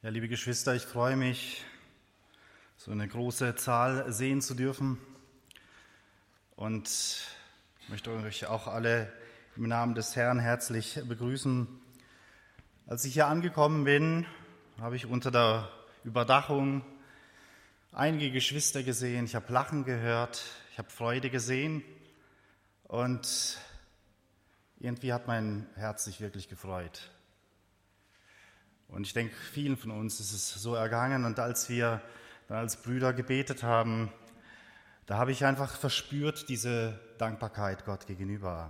Ja, liebe Geschwister, ich freue mich, so eine große Zahl sehen zu dürfen und möchte euch auch alle im Namen des Herrn herzlich begrüßen. Als ich hier angekommen bin, habe ich unter der Überdachung einige Geschwister gesehen, ich habe Lachen gehört, ich habe Freude gesehen und irgendwie hat mein Herz sich wirklich gefreut. Und ich denke, vielen von uns ist es so ergangen. Und als wir dann als Brüder gebetet haben, da habe ich einfach verspürt diese Dankbarkeit Gott gegenüber.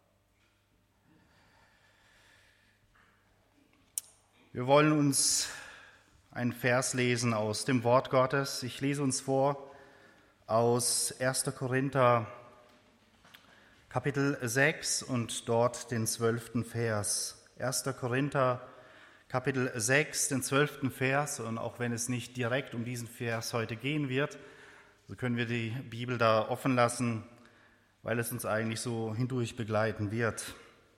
Wir wollen uns einen Vers lesen aus dem Wort Gottes. Ich lese uns vor aus 1. Korinther Kapitel 6 und dort den 12. Vers. 1. Korinther Kapitel 6, den 12. Vers, und auch wenn es nicht direkt um diesen Vers heute gehen wird, so können wir die Bibel da offen lassen, weil es uns eigentlich so hindurch begleiten wird.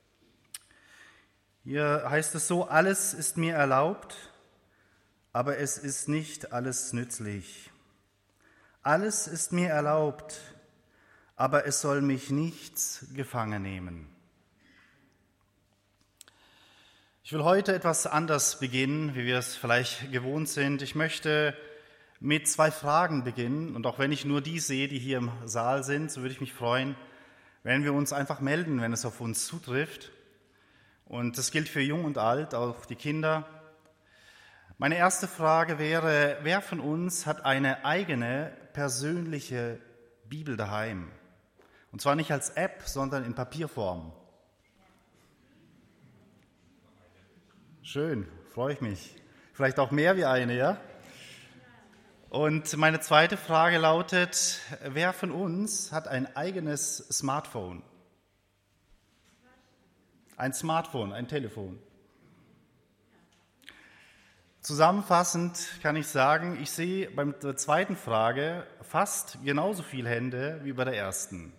Hier heißt es so: Alles ist mir erlaubt, aber es ist nicht alles nützlich. Alles ist mir erlaubt, aber es soll mich nichts gefangen nehmen. Ich will heute etwas anders beginnen, wie wir es vielleicht gewohnt sind. Ich möchte mit 2 Fragen beginnen. Und auch wenn ich nur die sehe, die hier im Saal sind, so würde ich mich freuen, wenn wir uns einfach melden, wenn es auf uns zutrifft. Und das gilt für Jung und Alt, auch die Kinder. Meine erste Frage wäre: Wer von uns hat eine eigene persönliche Bibel daheim? Und zwar nicht als App, sondern in Papierform. Schön, freue ich mich. Vielleicht auch mehr wie eine, ja? Und meine zweite Frage lautet: Wer von uns hat ein eigenes Smartphone? Ein Smartphone, ein Telefon. Zusammenfassend kann ich sagen, ich sehe bei der zweiten Frage fast genauso viele Hände wie bei der ersten.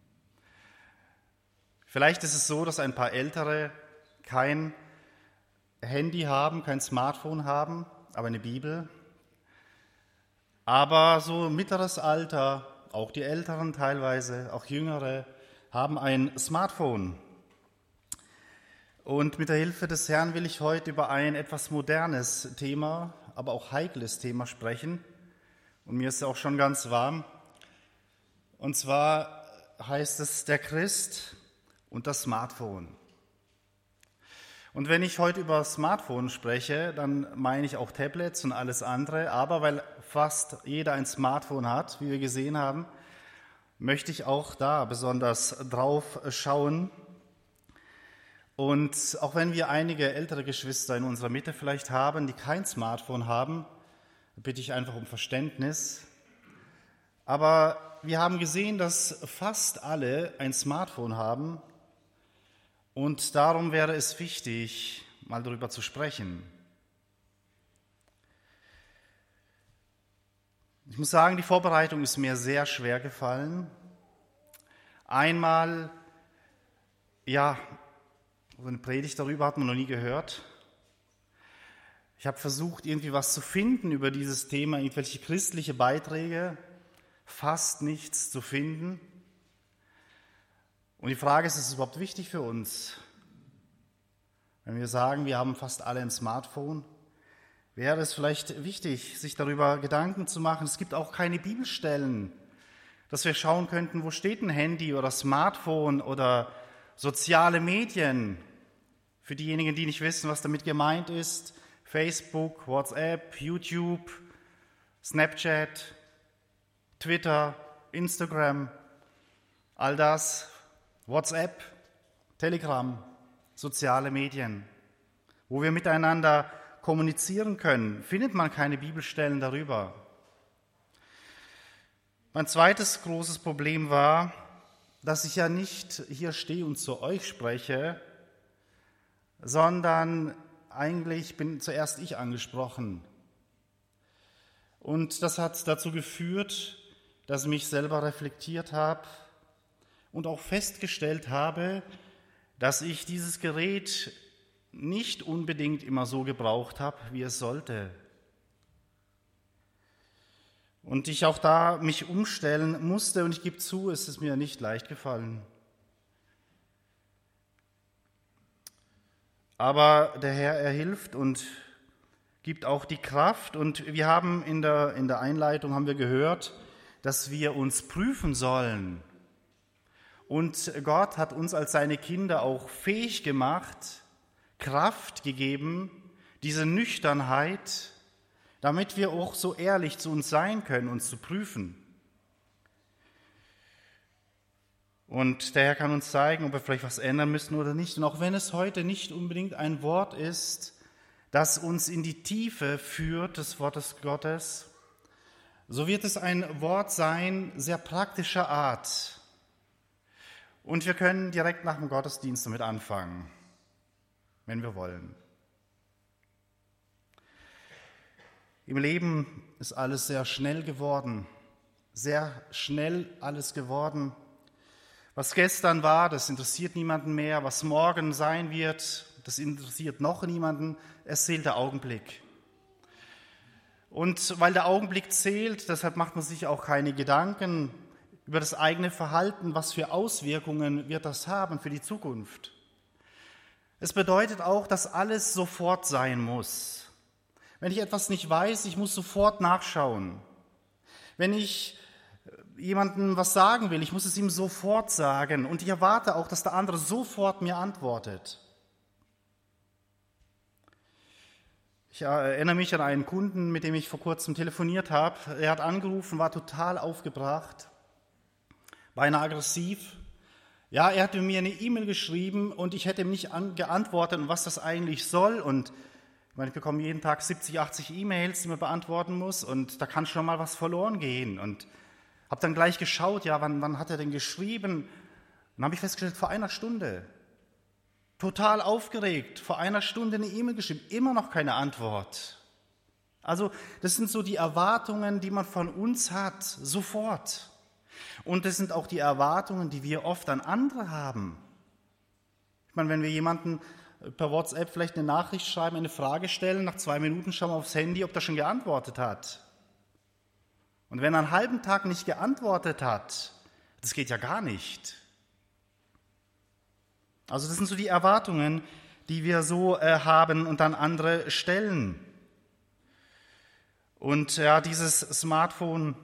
Vielleicht ist es so, dass ein paar Ältere kein Handy haben, kein Smartphone haben, aber eine Bibel. Aber so mittleres Alter, auch die Älteren teilweise, auch Jüngere, haben ein Smartphone. Und mit der Hilfe des Herrn will ich heute über ein etwas modernes Thema, aber auch heikles Thema sprechen. Und mir ist auch schon ganz warm. Und zwar heißt es der Christ und das Smartphone. Und wenn ich heute über Smartphone spreche, dann meine ich auch Tablets und alles andere. Aber weil fast jeder ein Smartphone hat, wie wir gesehen haben, möchte ich auch da besonders drauf schauen. Und auch wenn wir einige ältere Geschwister in unserer Mitte vielleicht haben, die kein Smartphone haben, bitte ich einfach um Verständnis. Aber wir haben gesehen, dass fast alle ein Smartphone haben. Und darum wäre es wichtig, mal darüber zu sprechen. Ich muss sagen, die Vorbereitung ist mir sehr schwer gefallen. Einmal, ja, so eine Predigt darüber hat man noch nie gehört. Ich habe versucht, irgendwie was zu finden über dieses Thema, irgendwelche christliche Beiträge, fast nichts zu finden. Und die Frage ist: Ist es überhaupt wichtig für uns? Wenn wir sagen, wir haben fast alle ein Smartphone, wäre es vielleicht wichtig, sich darüber Gedanken zu machen. Es gibt auch keine Bibelstellen, dass wir schauen könnten, wo steht ein Handy oder Smartphone oder soziale Medien. Für diejenigen, die nicht wissen, was damit gemeint ist: Facebook, WhatsApp, YouTube, Snapchat, Twitter, Instagram, all das. WhatsApp, Telegram, soziale Medien, wo wir miteinander kommunizieren können, findet man keine Bibelstellen darüber. Mein zweites großes Problem war, dass ich ja nicht hier stehe und zu euch spreche, sondern eigentlich bin zuerst ich angesprochen. Und das hat dazu geführt, dass ich mich selber reflektiert habe und auch festgestellt habe, dass ich dieses Gerät nicht unbedingt immer so gebraucht habe, wie es sollte. Und ich auch da mich umstellen musste, und ich gebe zu, es ist mir nicht leicht gefallen. Aber der Herr, er hilft und gibt auch die Kraft. Und wir haben in der Einleitung haben wir gehört, dass wir uns prüfen sollen. Und Gott hat uns als seine Kinder auch fähig gemacht, Kraft gegeben, diese Nüchternheit, damit wir auch so ehrlich zu uns sein können, uns zu prüfen. Und der Herr kann uns zeigen, ob wir vielleicht was ändern müssen oder nicht. Und auch wenn es heute nicht unbedingt ein Wort ist, das uns in die Tiefe führt, des Wortes Gottes, so wird es ein Wort sein, sehr praktischer Art. Und wir können direkt nach dem Gottesdienst damit anfangen, wenn wir wollen. Im Leben ist alles sehr schnell geworden, sehr schnell alles geworden. Was gestern war, das interessiert niemanden mehr. Was morgen sein wird, das interessiert noch niemanden. Es zählt der Augenblick. Und weil der Augenblick zählt, deshalb macht man sich auch keine Gedanken über das eigene Verhalten. Was für Auswirkungen wird das haben für die Zukunft? Es bedeutet auch, dass alles sofort sein muss. Wenn ich etwas nicht weiß, ich muss sofort nachschauen. Wenn ich jemandem was sagen will, ich muss es ihm sofort sagen. Und ich erwarte auch, dass der andere sofort mir antwortet. Ich erinnere mich an einen Kunden, mit dem ich vor kurzem telefoniert habe. Er hat angerufen, war total aufgebracht, beinahe aggressiv. Ja, er hatte mir eine E-Mail geschrieben und ich hätte ihm nicht geantwortet, was das eigentlich soll. Und ich bekomme jeden Tag 70, 80 E-Mails, die man beantworten muss, und da kann schon mal was verloren gehen. Und habe dann gleich geschaut, ja, wann hat er denn geschrieben? Und dann habe ich festgestellt, vor einer Stunde. Total aufgeregt, vor einer Stunde eine E-Mail geschrieben, immer noch keine Antwort. Also das sind so die Erwartungen, die man von uns hat, sofort. Und das sind auch die Erwartungen, die wir oft an andere haben. Ich meine, wenn wir jemanden per WhatsApp vielleicht eine Nachricht schreiben, eine Frage stellen, nach 2 Minuten schauen wir aufs Handy, ob der schon geantwortet hat. Und wenn er einen halben Tag nicht geantwortet hat, das geht ja gar nicht. Also das sind so die Erwartungen, die wir so haben und dann andere stellen. Und ja, dieses Smartphone,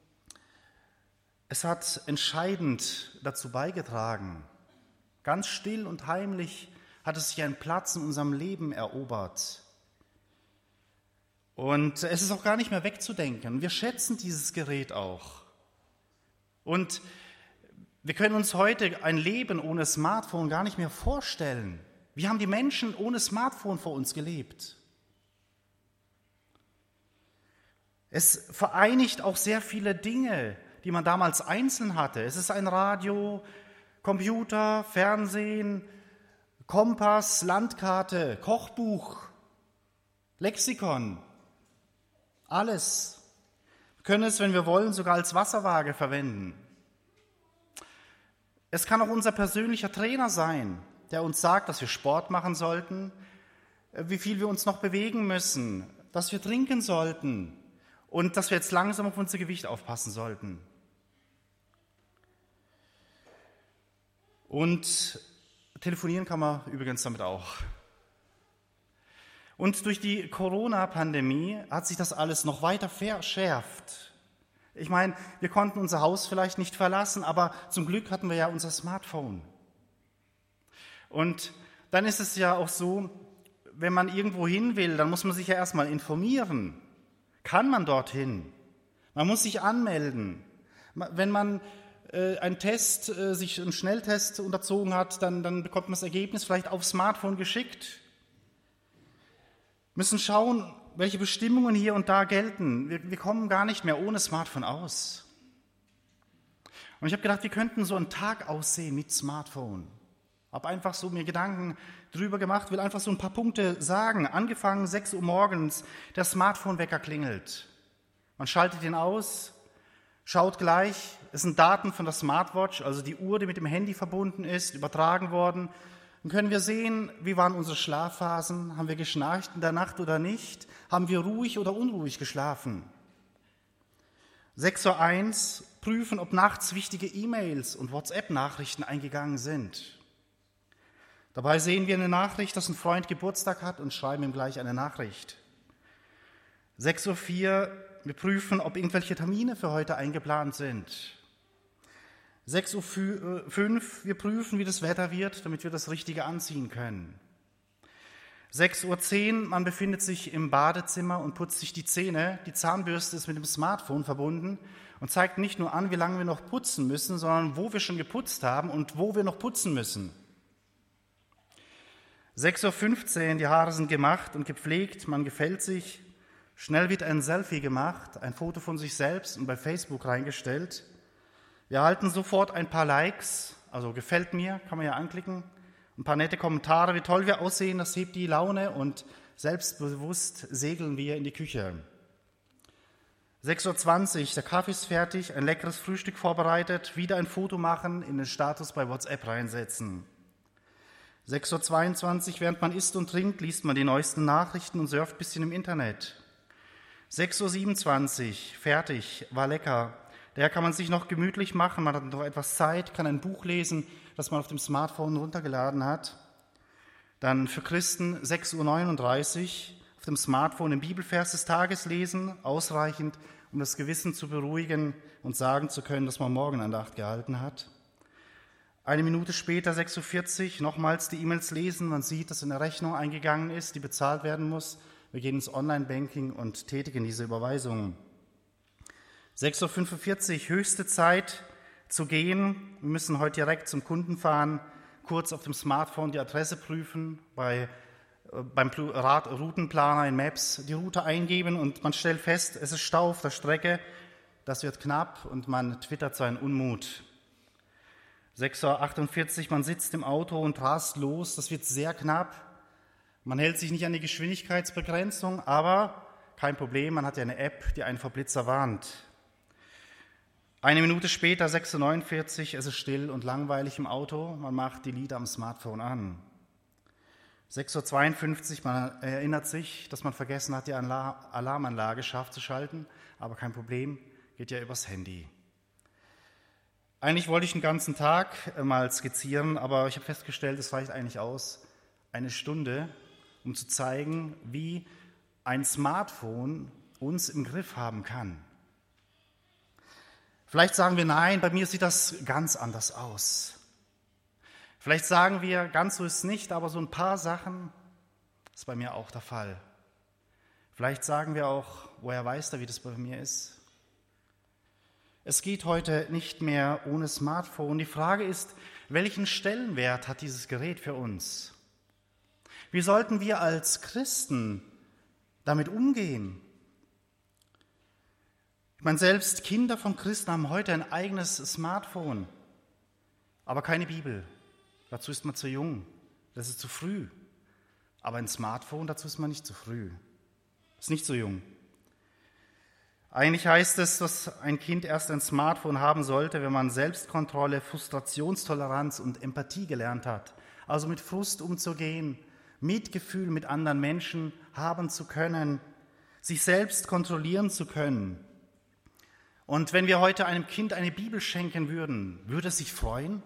es hat entscheidend dazu beigetragen. Ganz still und heimlich hat es sich einen Platz in unserem Leben erobert. Und es ist auch gar nicht mehr wegzudenken. Wir schätzen dieses Gerät auch. Und wir können uns heute ein Leben ohne Smartphone gar nicht mehr vorstellen. Wie haben die Menschen ohne Smartphone vor uns gelebt? Es vereinigt auch sehr viele Dinge, die man damals einzeln hatte. Es ist ein Radio, Computer, Fernsehen, Kompass, Landkarte, Kochbuch, Lexikon, alles. Wir können es, wenn wir wollen, sogar als Wasserwaage verwenden. Es kann auch unser persönlicher Trainer sein, der uns sagt, dass wir Sport machen sollten, wie viel wir uns noch bewegen müssen, dass wir trinken sollten und dass wir jetzt langsam auf unser Gewicht aufpassen sollten. Und telefonieren kann man übrigens damit auch. Und durch die Corona-Pandemie hat sich das alles noch weiter verschärft. Ich meine, wir konnten unser Haus vielleicht nicht verlassen, aber zum Glück hatten wir ja unser Smartphone. Und dann ist es ja auch so, wenn man irgendwo hin will, dann muss man sich ja erstmal informieren. Kann man dorthin? Man muss sich anmelden. Wenn man sich einen Schnelltest unterzogen hat, dann bekommt man das Ergebnis vielleicht aufs Smartphone geschickt. Wir müssen schauen, welche Bestimmungen hier und da gelten. Wir kommen gar nicht mehr ohne Smartphone aus. Und ich habe gedacht, wir könnten so einen Tag aussehen mit Smartphone. Habe einfach so mir Gedanken drüber gemacht, will einfach so ein paar Punkte sagen. Angefangen 6 Uhr morgens, der Smartphone-Wecker klingelt. Man schaltet ihn aus, schaut gleich, es sind Daten von der Smartwatch, also die Uhr, die mit dem Handy verbunden ist, übertragen worden. Dann können wir sehen, wie waren unsere Schlafphasen, haben wir geschnarcht in der Nacht oder nicht, haben wir ruhig oder unruhig geschlafen. 6.1 Uhr, prüfen, ob nachts wichtige E-Mails und WhatsApp-Nachrichten eingegangen sind. Dabei sehen wir eine Nachricht, dass ein Freund Geburtstag hat und schreiben ihm gleich eine Nachricht. 6.04 Uhr, wir prüfen, ob irgendwelche Termine für heute eingeplant sind. 6.05 Uhr, wir prüfen, wie das Wetter wird, damit wir das Richtige anziehen können. 6.10 Uhr, man befindet sich im Badezimmer und putzt sich die Zähne. Die Zahnbürste ist mit dem Smartphone verbunden und zeigt nicht nur an, wie lange wir noch putzen müssen, sondern wo wir schon geputzt haben und wo wir noch putzen müssen. 6.15 Uhr, die Haare sind gemacht und gepflegt, man gefällt sich. Schnell wird ein Selfie gemacht, ein Foto von sich selbst und bei Facebook reingestellt. Wir erhalten sofort ein paar Likes, also gefällt mir, kann man ja anklicken. Ein paar nette Kommentare, wie toll wir aussehen, das hebt die Laune und selbstbewusst segeln wir in die Küche. 6.20 Uhr, der Kaffee ist fertig, ein leckeres Frühstück vorbereitet, wieder ein Foto machen, in den Status bei WhatsApp reinsetzen. 6.22 Uhr, während man isst und trinkt, liest man die neuesten Nachrichten und surft ein bisschen im Internet. 6.27 Uhr, fertig, war lecker. Daher kann man sich noch gemütlich machen, man hat noch etwas Zeit, kann ein Buch lesen, das man auf dem Smartphone runtergeladen hat. Dann für Christen 6.39 Uhr auf dem Smartphone den Bibelvers des Tages lesen, ausreichend, um das Gewissen zu beruhigen und sagen zu können, dass man Morgenandacht gehalten hat. Eine Minute später, 6.40 Uhr, nochmals die E-Mails lesen, man sieht, dass eine Rechnung eingegangen ist, die bezahlt werden muss. Wir gehen ins Online-Banking und tätigen diese Überweisungen. 6.45 Uhr, höchste Zeit zu gehen. Wir müssen heute direkt zum Kunden fahren, kurz auf dem Smartphone die Adresse prüfen, beim Routenplaner in Maps die Route eingeben und man stellt fest, es ist Stau auf der Strecke, das wird knapp und man twittert seinen Unmut. 6.48 Uhr, man sitzt im Auto und rast los, das wird sehr knapp. Man hält sich nicht an die Geschwindigkeitsbegrenzung, aber kein Problem, man hat ja eine App, die einen vor Blitzer warnt. Eine Minute später, 6.49 Uhr, es ist still und langweilig im Auto, man macht die Lieder am Smartphone an. 6.52 Uhr, man erinnert sich, dass man vergessen hat, die Alarmanlage scharf zu schalten, aber kein Problem, geht ja übers Handy. Eigentlich wollte ich den ganzen Tag mal skizzieren, aber ich habe festgestellt, es reicht eigentlich aus, eine Stunde, um zu zeigen, wie ein Smartphone uns im Griff haben kann. Vielleicht sagen wir, nein, bei mir sieht das ganz anders aus. Vielleicht sagen wir, ganz so ist es nicht, aber so ein paar Sachen ist bei mir auch der Fall. Vielleicht sagen wir auch, woher weiß er, wie das bei mir ist? Es geht heute nicht mehr ohne Smartphone. Die Frage ist, welchen Stellenwert hat dieses Gerät für uns? Wie sollten wir als Christen damit umgehen? Ich meine, selbst Kinder von Christen haben heute ein eigenes Smartphone, aber keine Bibel. Dazu ist man zu jung, das ist zu früh. Aber ein Smartphone, dazu ist man nicht zu früh, ist nicht so jung. Eigentlich heißt es, dass ein Kind erst ein Smartphone haben sollte, wenn man Selbstkontrolle, Frustrationstoleranz und Empathie gelernt hat. Also mit Frust umzugehen, Mitgefühl mit anderen Menschen haben zu können, sich selbst kontrollieren zu können. Und wenn wir heute einem Kind eine Bibel schenken würden, würde es sich freuen?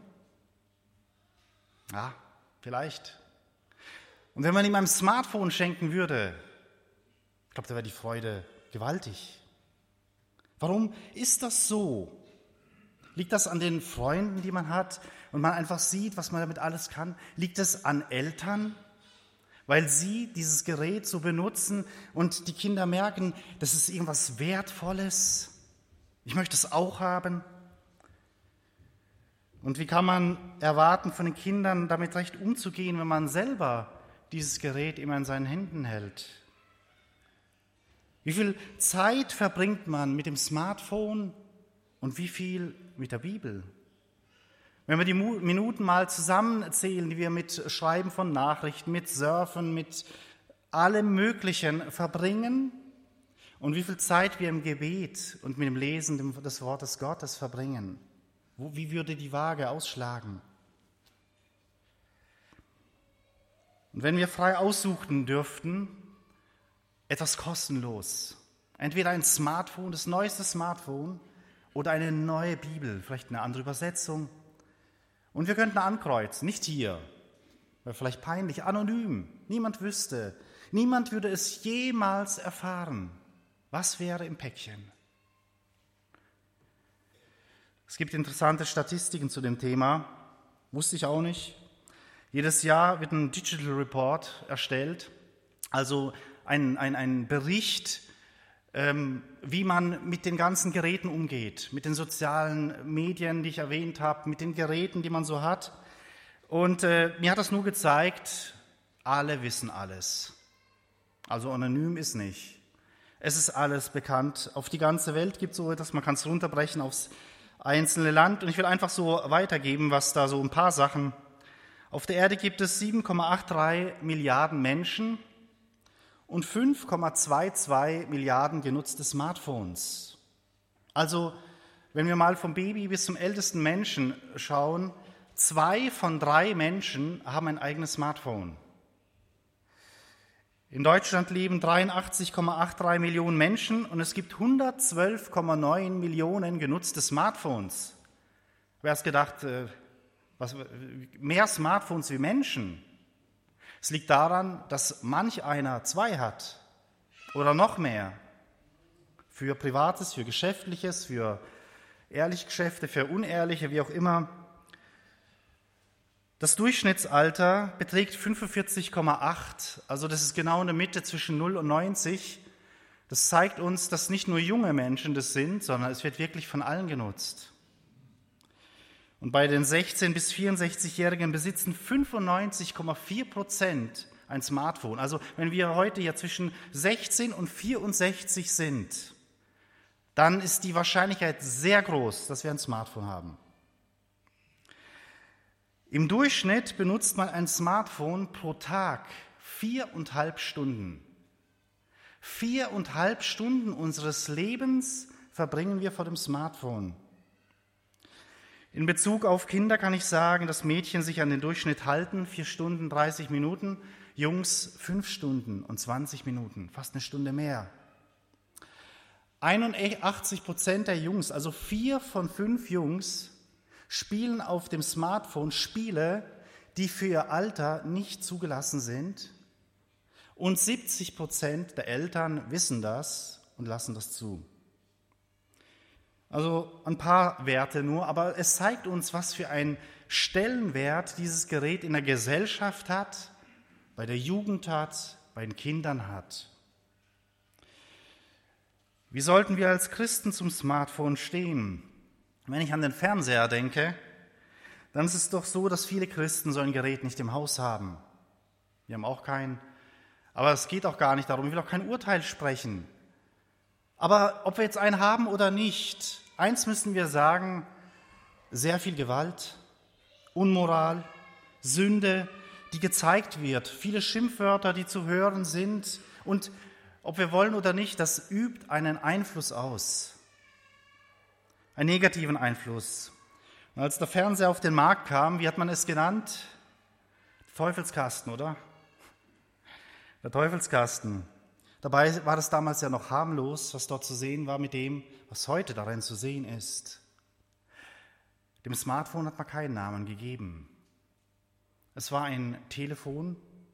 Ja, vielleicht. Und wenn man ihm ein Smartphone schenken würde, ich glaube, da wäre die Freude gewaltig. Warum ist das so? Liegt das an den Freunden, die man hat und man einfach sieht, was man damit alles kann? Liegt es an Eltern, weil sie dieses Gerät so benutzen und die Kinder merken, das ist irgendwas Wertvolles? Ich möchte es auch haben. Und wie kann man erwarten, von den Kindern damit recht umzugehen, wenn man selber dieses Gerät immer in seinen Händen hält? Wie viel Zeit verbringt man mit dem Smartphone und wie viel mit der Bibel? Wenn wir die Minuten mal zusammenzählen, die wir mit Schreiben von Nachrichten, mit Surfen, mit allem Möglichen verbringen, und wie viel Zeit wir im Gebet und mit dem Lesen des Wortes Gottes verbringen. Wie würde die Waage ausschlagen? Und wenn wir frei aussuchen dürften, etwas kostenlos, entweder ein Smartphone, das neueste Smartphone, oder eine neue Bibel, vielleicht eine andere Übersetzung. Und wir könnten ankreuzen, nicht hier, wäre vielleicht peinlich, anonym, niemand wüsste, niemand würde es jemals erfahren. Was wäre im Päckchen? Es gibt interessante Statistiken zu dem Thema, wusste ich auch nicht. Jedes Jahr wird ein Digital Report erstellt, also ein Bericht, wie man mit den ganzen Geräten umgeht, mit den sozialen Medien, die ich erwähnt habe, mit den Geräten, die man so hat. Und mir hat das nur gezeigt, alle wissen alles. Also anonym ist nicht. Es ist alles bekannt. Auf die ganze Welt gibt es so etwas, man kann es runterbrechen aufs einzelne Land. Und ich will einfach so weitergeben, was da so ein paar Sachen. Auf der Erde gibt es 7,83 Milliarden Menschen und 5,22 Milliarden genutzte Smartphones. Also, wenn wir mal vom Baby bis zum ältesten Menschen schauen, 2 von 3 Menschen haben ein eigenes Smartphone. In Deutschland leben 83,83 Millionen Menschen und es gibt 112,9 Millionen genutzte Smartphones. Wer hat gedacht, mehr Smartphones wie Menschen? Es liegt daran, dass manch einer 2 hat oder noch mehr. Für Privates, für Geschäftliches, für ehrliche Geschäfte, für unehrliche, wie auch immer. Das Durchschnittsalter beträgt 45,8, also das ist genau in der Mitte zwischen 0 und 90. Das zeigt uns, dass nicht nur junge Menschen das sind, sondern es wird wirklich von allen genutzt. Und bei den 16- bis 64-Jährigen besitzen 95,4% ein Smartphone. Also wenn wir heute ja zwischen 16 und 64 sind, dann ist die Wahrscheinlichkeit sehr groß, dass wir ein Smartphone haben. Im Durchschnitt benutzt man ein Smartphone pro Tag 4,5 Stunden. 4,5 Stunden unseres Lebens verbringen wir vor dem Smartphone. In Bezug auf Kinder kann ich sagen, dass Mädchen sich an den Durchschnitt halten, 4 Stunden, 30 Minuten, Jungs 5 Stunden und 20 Minuten, fast eine Stunde mehr. 81% der Jungs, also 4 von 5 Jungs, spielen auf dem Smartphone Spiele, die für ihr Alter nicht zugelassen sind. Und 70% der Eltern wissen das und lassen das zu. Also ein paar Werte nur, aber es zeigt uns, was für einen Stellenwert dieses Gerät in der Gesellschaft hat, bei der Jugend hat, bei den Kindern hat. Wie sollten wir als Christen zum Smartphone stehen? Wenn ich an den Fernseher denke, dann ist es doch so, dass viele Christen so ein Gerät nicht im Haus haben. Wir haben auch keinen, aber es geht auch gar nicht darum, ich will auch kein Urteil sprechen. Aber ob wir jetzt einen haben oder nicht, eins müssen wir sagen, sehr viel Gewalt, Unmoral, Sünde, die gezeigt wird, viele Schimpfwörter, die zu hören sind und ob wir wollen oder nicht, das übt einen Einfluss aus. Einen negativen Einfluss. Und als der Fernseher auf den Markt kam, wie hat man es genannt? Teufelskasten, oder? Der Teufelskasten. Dabei war es damals ja noch harmlos, was dort zu sehen war mit dem, was heute darin zu sehen ist. Dem Smartphone hat man keinen Namen gegeben. Es war ein Telefon.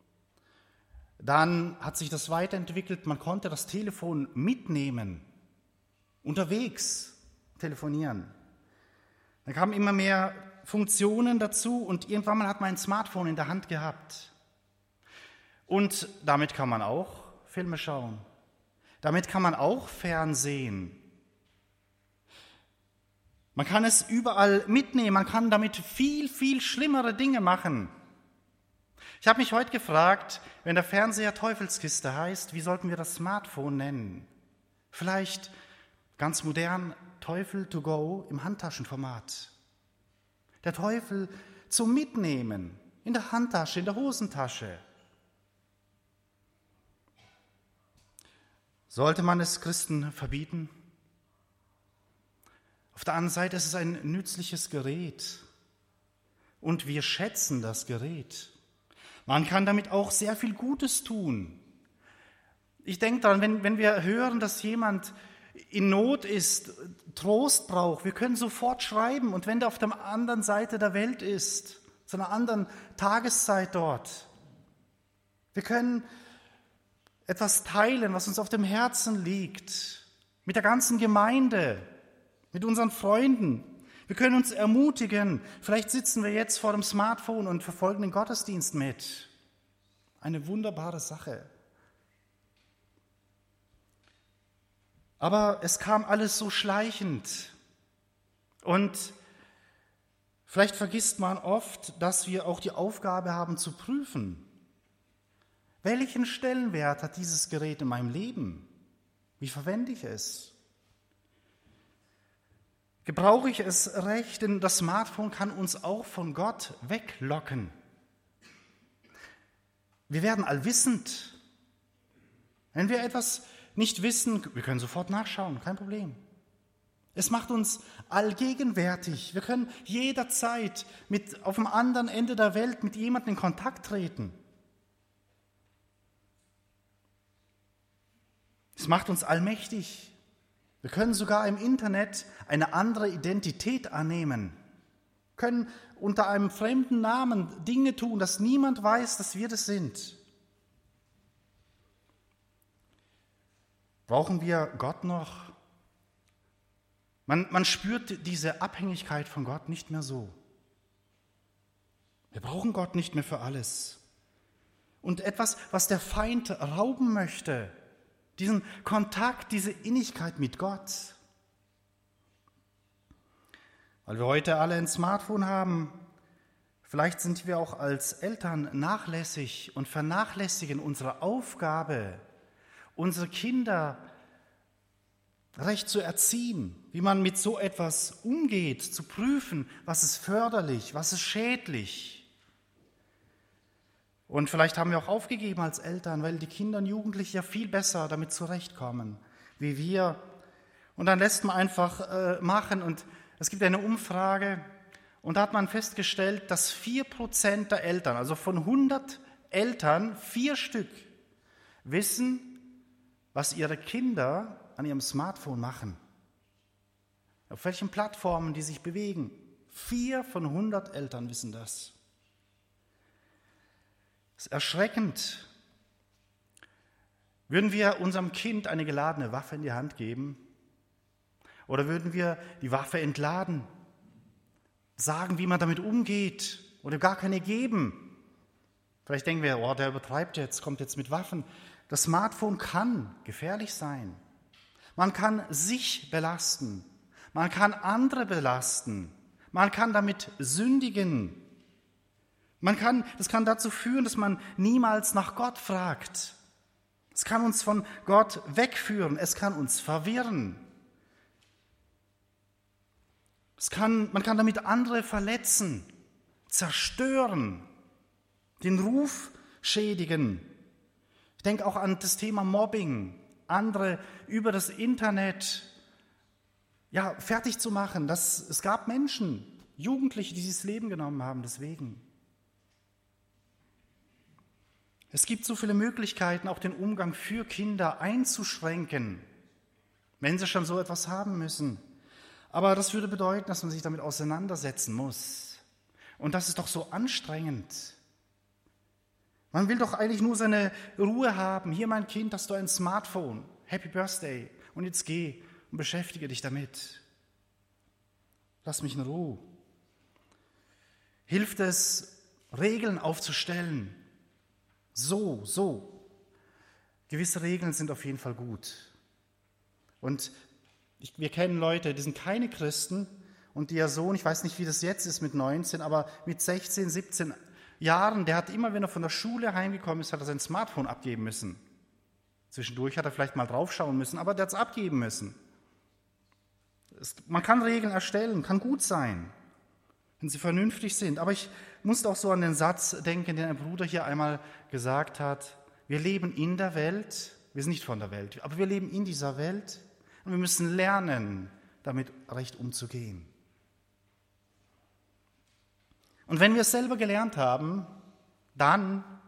Dann hat sich das weiterentwickelt, man konnte das Telefon mitnehmen, unterwegs telefonieren. Dann kamen immer mehr Funktionen dazu und irgendwann mal hat man ein Smartphone in der Hand gehabt. Und damit kann man auch Filme schauen. Damit kann man auch Fernsehen. Man kann es überall mitnehmen, man kann damit viel, viel schlimmere Dinge machen. Ich habe mich heute gefragt, wenn der Fernseher Teufelskiste heißt, wie sollten wir das Smartphone nennen? Vielleicht ganz modern Teufel to go im Handtaschenformat. Der Teufel zum Mitnehmen, in der Handtasche, in der Hosentasche. Sollte man es Christen verbieten? Auf der anderen Seite ist es ein nützliches Gerät und wir schätzen das Gerät. Man kann damit auch sehr viel Gutes tun. Ich denke daran, wenn wir hören, dass jemand in Not ist, Trost braucht, wir können sofort schreiben. Und wenn der auf der anderen Seite der Welt ist, zu einer anderen Tageszeit dort, wir können etwas teilen, was uns auf dem Herzen liegt, mit der ganzen Gemeinde, mit unseren Freunden. Wir können uns ermutigen. Vielleicht sitzen wir jetzt vor dem Smartphone und verfolgen den Gottesdienst mit. Eine wunderbare Sache. Aber es kam alles so schleichend. Und vielleicht vergisst man oft, dass wir auch die Aufgabe haben zu prüfen. Welchen Stellenwert hat dieses Gerät in meinem Leben? Wie verwende ich es? Gebrauche ich es recht? Denn das Smartphone kann uns auch von Gott weglocken. Wir werden allwissend. Wenn wir etwas nicht wissen, wir können sofort nachschauen, kein Problem. Es macht uns allgegenwärtig. Wir können jederzeit auf dem anderen Ende der Welt mit jemandem in Kontakt treten. Es macht uns allmächtig. Wir können sogar im Internet eine andere Identität annehmen, können unter einem fremden Namen Dinge tun, dass niemand weiß, dass wir das sind. Brauchen wir Gott noch? Man spürt diese Abhängigkeit von Gott nicht mehr so. Wir brauchen Gott nicht mehr für alles. Und etwas, was der Feind rauben möchte, diesen Kontakt, diese Innigkeit mit Gott. Weil wir heute alle ein Smartphone haben, vielleicht sind wir auch als Eltern nachlässig und vernachlässigen unsere Aufgabe, unsere Kinder recht zu erziehen, wie man mit so etwas umgeht, zu prüfen, was ist förderlich, was ist schädlich. Und vielleicht haben wir auch aufgegeben als Eltern, weil die Kinder und Jugendlichen ja viel besser damit zurechtkommen, wie wir. Und dann lässt man einfach machen. Und es gibt eine Umfrage, und da hat man festgestellt, dass 4% der Eltern, also von 100 Eltern, 4 Stück, wissen, was ihre Kinder an ihrem Smartphone machen. Auf welchen Plattformen die sich bewegen. 4 von 100 Eltern wissen das. Das ist erschreckend. Würden wir unserem Kind eine geladene Waffe in die Hand geben? Oder würden wir die Waffe entladen? Sagen, wie man damit umgeht? Oder gar keine geben? Vielleicht denken wir, der übertreibt jetzt, kommt jetzt mit Waffen. Das Smartphone kann gefährlich sein. Man kann sich belasten. Man kann andere belasten. Man kann damit sündigen. Das kann dazu führen, dass man niemals nach Gott fragt. Es kann uns von Gott wegführen. Es kann uns verwirren. Man kann damit andere verletzen, zerstören, den Ruf schädigen. Ich denke auch an das Thema Mobbing, andere über das Internet fertig zu machen. Es gab Menschen, Jugendliche, die sich das Leben genommen haben deswegen. Es gibt so viele Möglichkeiten, auch den Umgang für Kinder einzuschränken, wenn sie schon so etwas haben müssen. Aber das würde bedeuten, dass man sich damit auseinandersetzen muss. Und das ist doch so anstrengend. Man will doch eigentlich nur seine Ruhe haben. Hier, mein Kind, hast du ein Smartphone. Happy Birthday. Und jetzt geh und beschäftige dich damit. Lass mich in Ruhe. Hilft es, Regeln aufzustellen? So. Gewisse Regeln sind auf jeden Fall gut. Und wir kennen Leute, die sind keine Christen und ihr Sohn, ich weiß nicht, wie das jetzt ist mit 19, aber mit 16, 17 Jahren, der hat immer, wenn er von der Schule heimgekommen ist, hat er sein Smartphone abgeben müssen. Zwischendurch hat er vielleicht mal draufschauen müssen, aber der hat es abgeben müssen. Man kann Regeln erstellen, kann gut sein, wenn sie vernünftig sind. Aber ich musste auch so an den Satz denken, den ein Bruder hier einmal gesagt hat. Wir leben in der Welt, wir sind nicht von der Welt, aber wir leben in dieser Welt und wir müssen lernen, damit recht umzugehen. Und wenn wir es selber gelernt haben, dann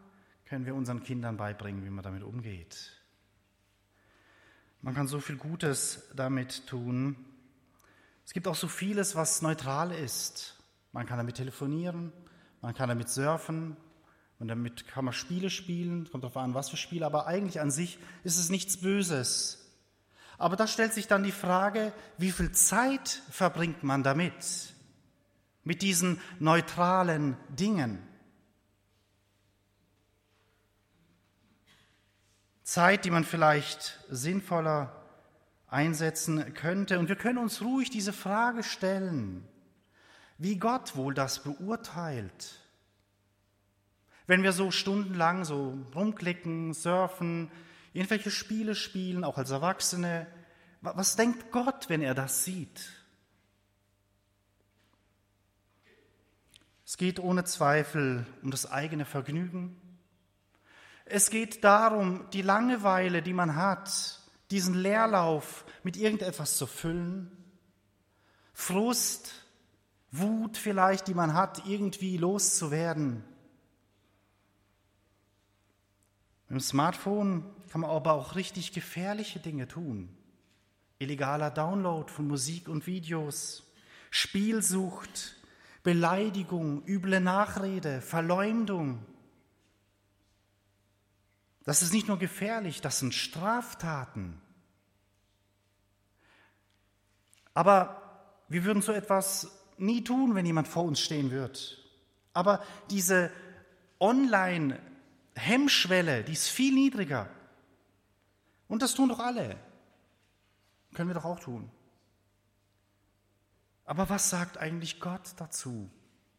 können wir unseren Kindern beibringen, wie man damit umgeht. Man kann so viel Gutes damit tun. Es gibt auch so vieles, was neutral ist. Man kann damit telefonieren, man kann damit surfen und damit kann man Spiele spielen, kommt darauf an, was für Spiele, aber eigentlich an sich ist es nichts Böses. Aber da stellt sich dann die Frage, wie viel Zeit verbringt man damit? Mit diesen neutralen Dingen. Zeit, die man vielleicht sinnvoller einsetzen könnte. Und wir können uns ruhig diese Frage stellen, wie Gott wohl das beurteilt. Wenn wir so stundenlang so rumklicken, surfen, irgendwelche Spiele spielen, auch als Erwachsene, was denkt Gott, wenn er das sieht? Es geht ohne Zweifel um das eigene Vergnügen. Es geht darum, die Langeweile, die man hat, diesen Leerlauf mit irgendetwas zu füllen. Frust, Wut vielleicht, die man hat, irgendwie loszuwerden. Mit dem Smartphone kann man aber auch richtig gefährliche Dinge tun. Illegaler Download von Musik und Videos, Spielsucht, Beleidigung, üble Nachrede, Verleumdung. Das ist nicht nur gefährlich, das sind Straftaten. Aber wir würden so etwas nie tun, wenn jemand vor uns stehen wird. Aber diese Online-Hemmschwelle, die ist viel niedriger. Und das tun doch alle. Können wir doch auch tun. Aber was sagt eigentlich Gott dazu?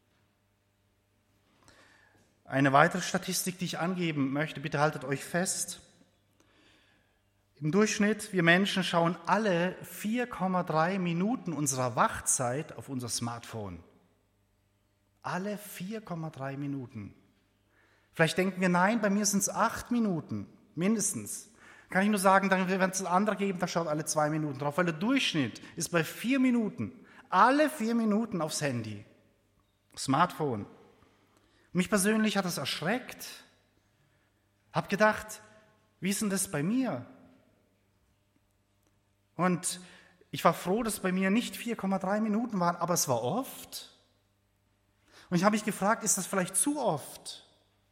Eine weitere Statistik, die ich angeben möchte, bitte haltet euch fest. Im Durchschnitt, wir Menschen schauen alle 4,3 Minuten unserer Wachzeit auf unser Smartphone. Alle 4,3 Minuten. Vielleicht denken wir, nein, bei mir sind es 8 Minuten, mindestens. Kann ich nur sagen, dann wird es andere geben, da schaut alle 2 Minuten drauf, weil der Durchschnitt ist bei 4 Minuten. Alle 4 Minuten aufs Handy, Smartphone. Mich persönlich hat das erschreckt. Hab gedacht, wie ist denn das bei mir? Und ich war froh, dass es bei mir nicht 4,3 Minuten waren, aber es war oft. Und ich habe mich gefragt, ist das vielleicht zu oft?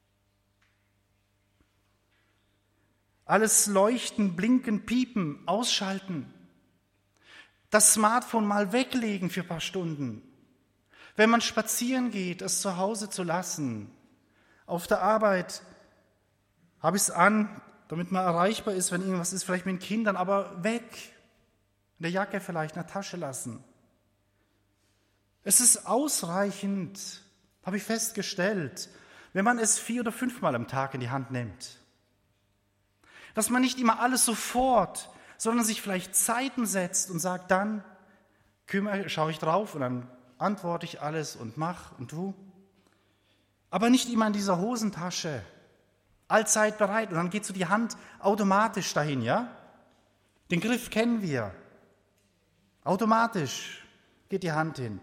Alles leuchten, blinken, piepen, ausschalten. Das Smartphone mal weglegen für ein paar Stunden. Wenn man spazieren geht, es zu Hause zu lassen. Auf der Arbeit habe ich es an, damit man erreichbar ist, wenn irgendwas ist, vielleicht mit den Kindern, aber weg. In der Jacke vielleicht, in der Tasche lassen. Es ist ausreichend, habe ich festgestellt, wenn man es 4 oder 5 Mal am Tag in die Hand nimmt. Dass man nicht immer alles sofort, sondern sich vielleicht Zeiten setzt und sagt, dann schaue ich drauf und dann antworte ich alles und mach und tu. Aber nicht immer in dieser Hosentasche, allzeit bereit. Und dann geht so die Hand automatisch dahin, ja? Den Griff kennen wir. Automatisch geht die Hand hin.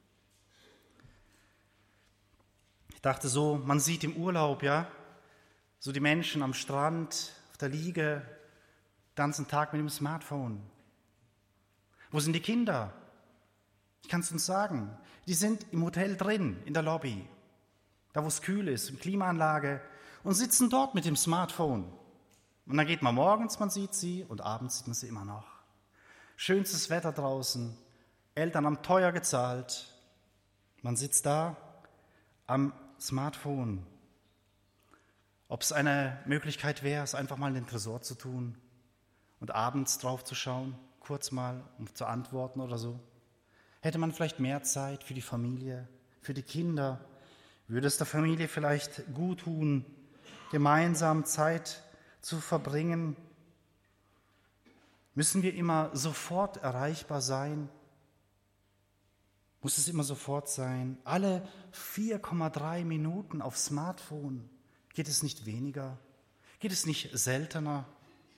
Ich dachte so, man sieht im Urlaub, ja, so die Menschen am Strand, auf der Liege, den ganzen Tag mit dem Smartphone. Wo sind die Kinder? Ich kann es uns sagen, die sind im Hotel drin, in der Lobby, da wo es kühl ist, in Klimaanlage und sitzen dort mit dem Smartphone. Und dann geht man morgens, man sieht sie und abends sieht man sie immer noch. Schönstes Wetter draußen, Eltern haben teuer gezahlt, man sitzt da am Smartphone. Ob es eine Möglichkeit wäre, es einfach mal in den Tresor zu tun und abends drauf zu schauen, kurz mal, um zu antworten oder so. Hätte man vielleicht mehr Zeit für die Familie, für die Kinder? Würde es der Familie vielleicht gut tun, gemeinsam Zeit zu verbringen? Müssen wir immer sofort erreichbar sein? Muss es immer sofort sein? Alle 4,3 Minuten auf Smartphone. Geht es nicht weniger? Geht es nicht seltener?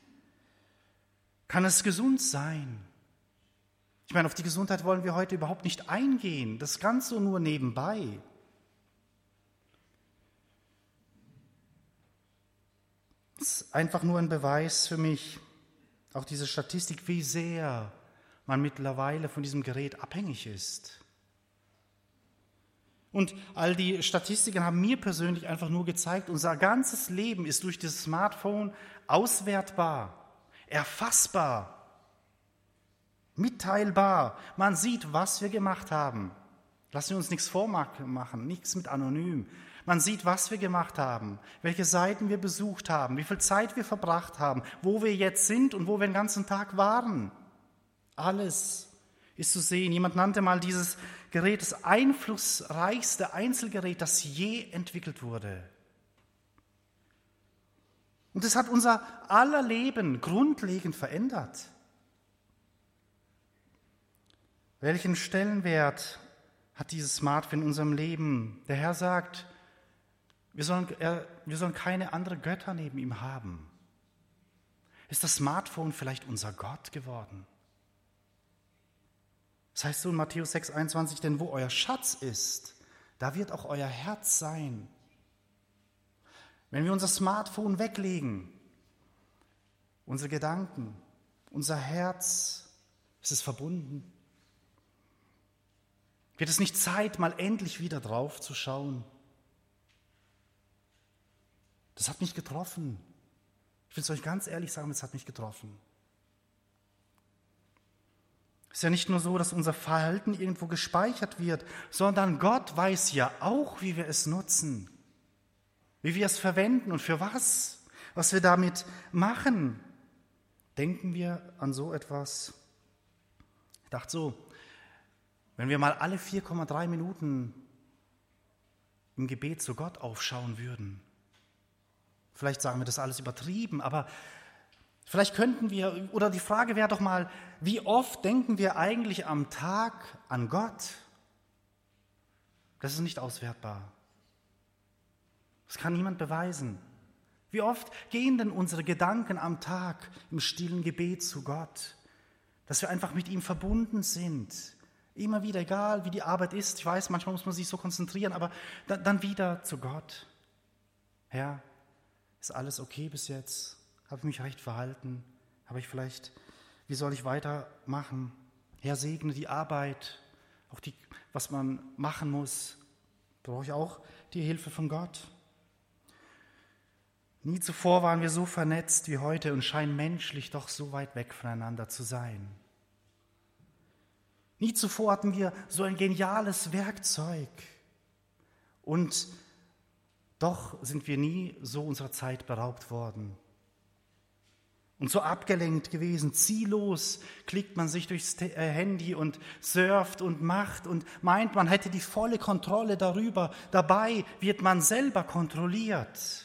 Kann es gesund sein? Ich meine, auf die Gesundheit wollen wir heute überhaupt nicht eingehen. Das Ganze nur nebenbei. einfach nur ein Beweis für mich, auch diese Statistik, wie sehr man mittlerweile von diesem Gerät abhängig ist. Und all die Statistiken haben mir persönlich einfach nur gezeigt, unser ganzes Leben ist durch das Smartphone auswertbar, erfassbar, mitteilbar. Man sieht, was wir gemacht haben. Lassen wir uns nichts vormachen, nichts mit anonym. Man sieht, was wir gemacht haben, welche Seiten wir besucht haben, wie viel Zeit wir verbracht haben, wo wir jetzt sind und wo wir den ganzen Tag waren. Alles ist zu sehen. Jemand nannte mal dieses Gerät das einflussreichste Einzelgerät, das je entwickelt wurde. Und es hat unser aller Leben grundlegend verändert. Welchen Stellenwert hat dieses Smartphone in unserem Leben? Der Herr sagt, wir sollen keine anderen Götter neben ihm haben. Ist das Smartphone vielleicht unser Gott geworden? Das heißt so in Matthäus 6,21, denn wo euer Schatz ist, da wird auch euer Herz sein. Wenn wir unser Smartphone weglegen, unsere Gedanken, unser Herz, ist es verbunden. Wird es nicht Zeit, mal endlich wieder drauf zu schauen? Das hat mich getroffen. Ich will es euch ganz ehrlich sagen, es hat mich getroffen. Es ist ja nicht nur so, dass unser Verhalten irgendwo gespeichert wird, sondern Gott weiß ja auch, wie wir es nutzen, wie wir es verwenden und für was wir damit machen. Denken wir an so etwas? Ich dachte so, wenn wir mal alle 4,3 Minuten im Gebet zu Gott aufschauen würden, vielleicht sagen wir das alles übertrieben, aber vielleicht könnten wir, oder die Frage wäre doch mal, wie oft denken wir eigentlich am Tag an Gott? Das ist nicht auswertbar. Das kann niemand beweisen. Wie oft gehen denn unsere Gedanken am Tag im stillen Gebet zu Gott? Dass wir einfach mit ihm verbunden sind. Immer wieder, egal wie die Arbeit ist. Ich weiß, manchmal muss man sich so konzentrieren, aber dann wieder zu Gott. Herr, ist alles okay bis jetzt? Habe ich mich recht verhalten? Wie soll ich weitermachen? Herr, segne die Arbeit, auch was man machen muss. Brauche ich auch die Hilfe von Gott? Nie zuvor waren wir so vernetzt wie heute und scheinen menschlich doch so weit weg voneinander zu sein. Nie zuvor hatten wir so ein geniales Werkzeug und doch sind wir nie so unserer Zeit beraubt worden. Und so abgelenkt gewesen, ziellos klickt man sich durchs Handy und surft und macht und meint, man hätte die volle Kontrolle darüber. Dabei wird man selber kontrolliert.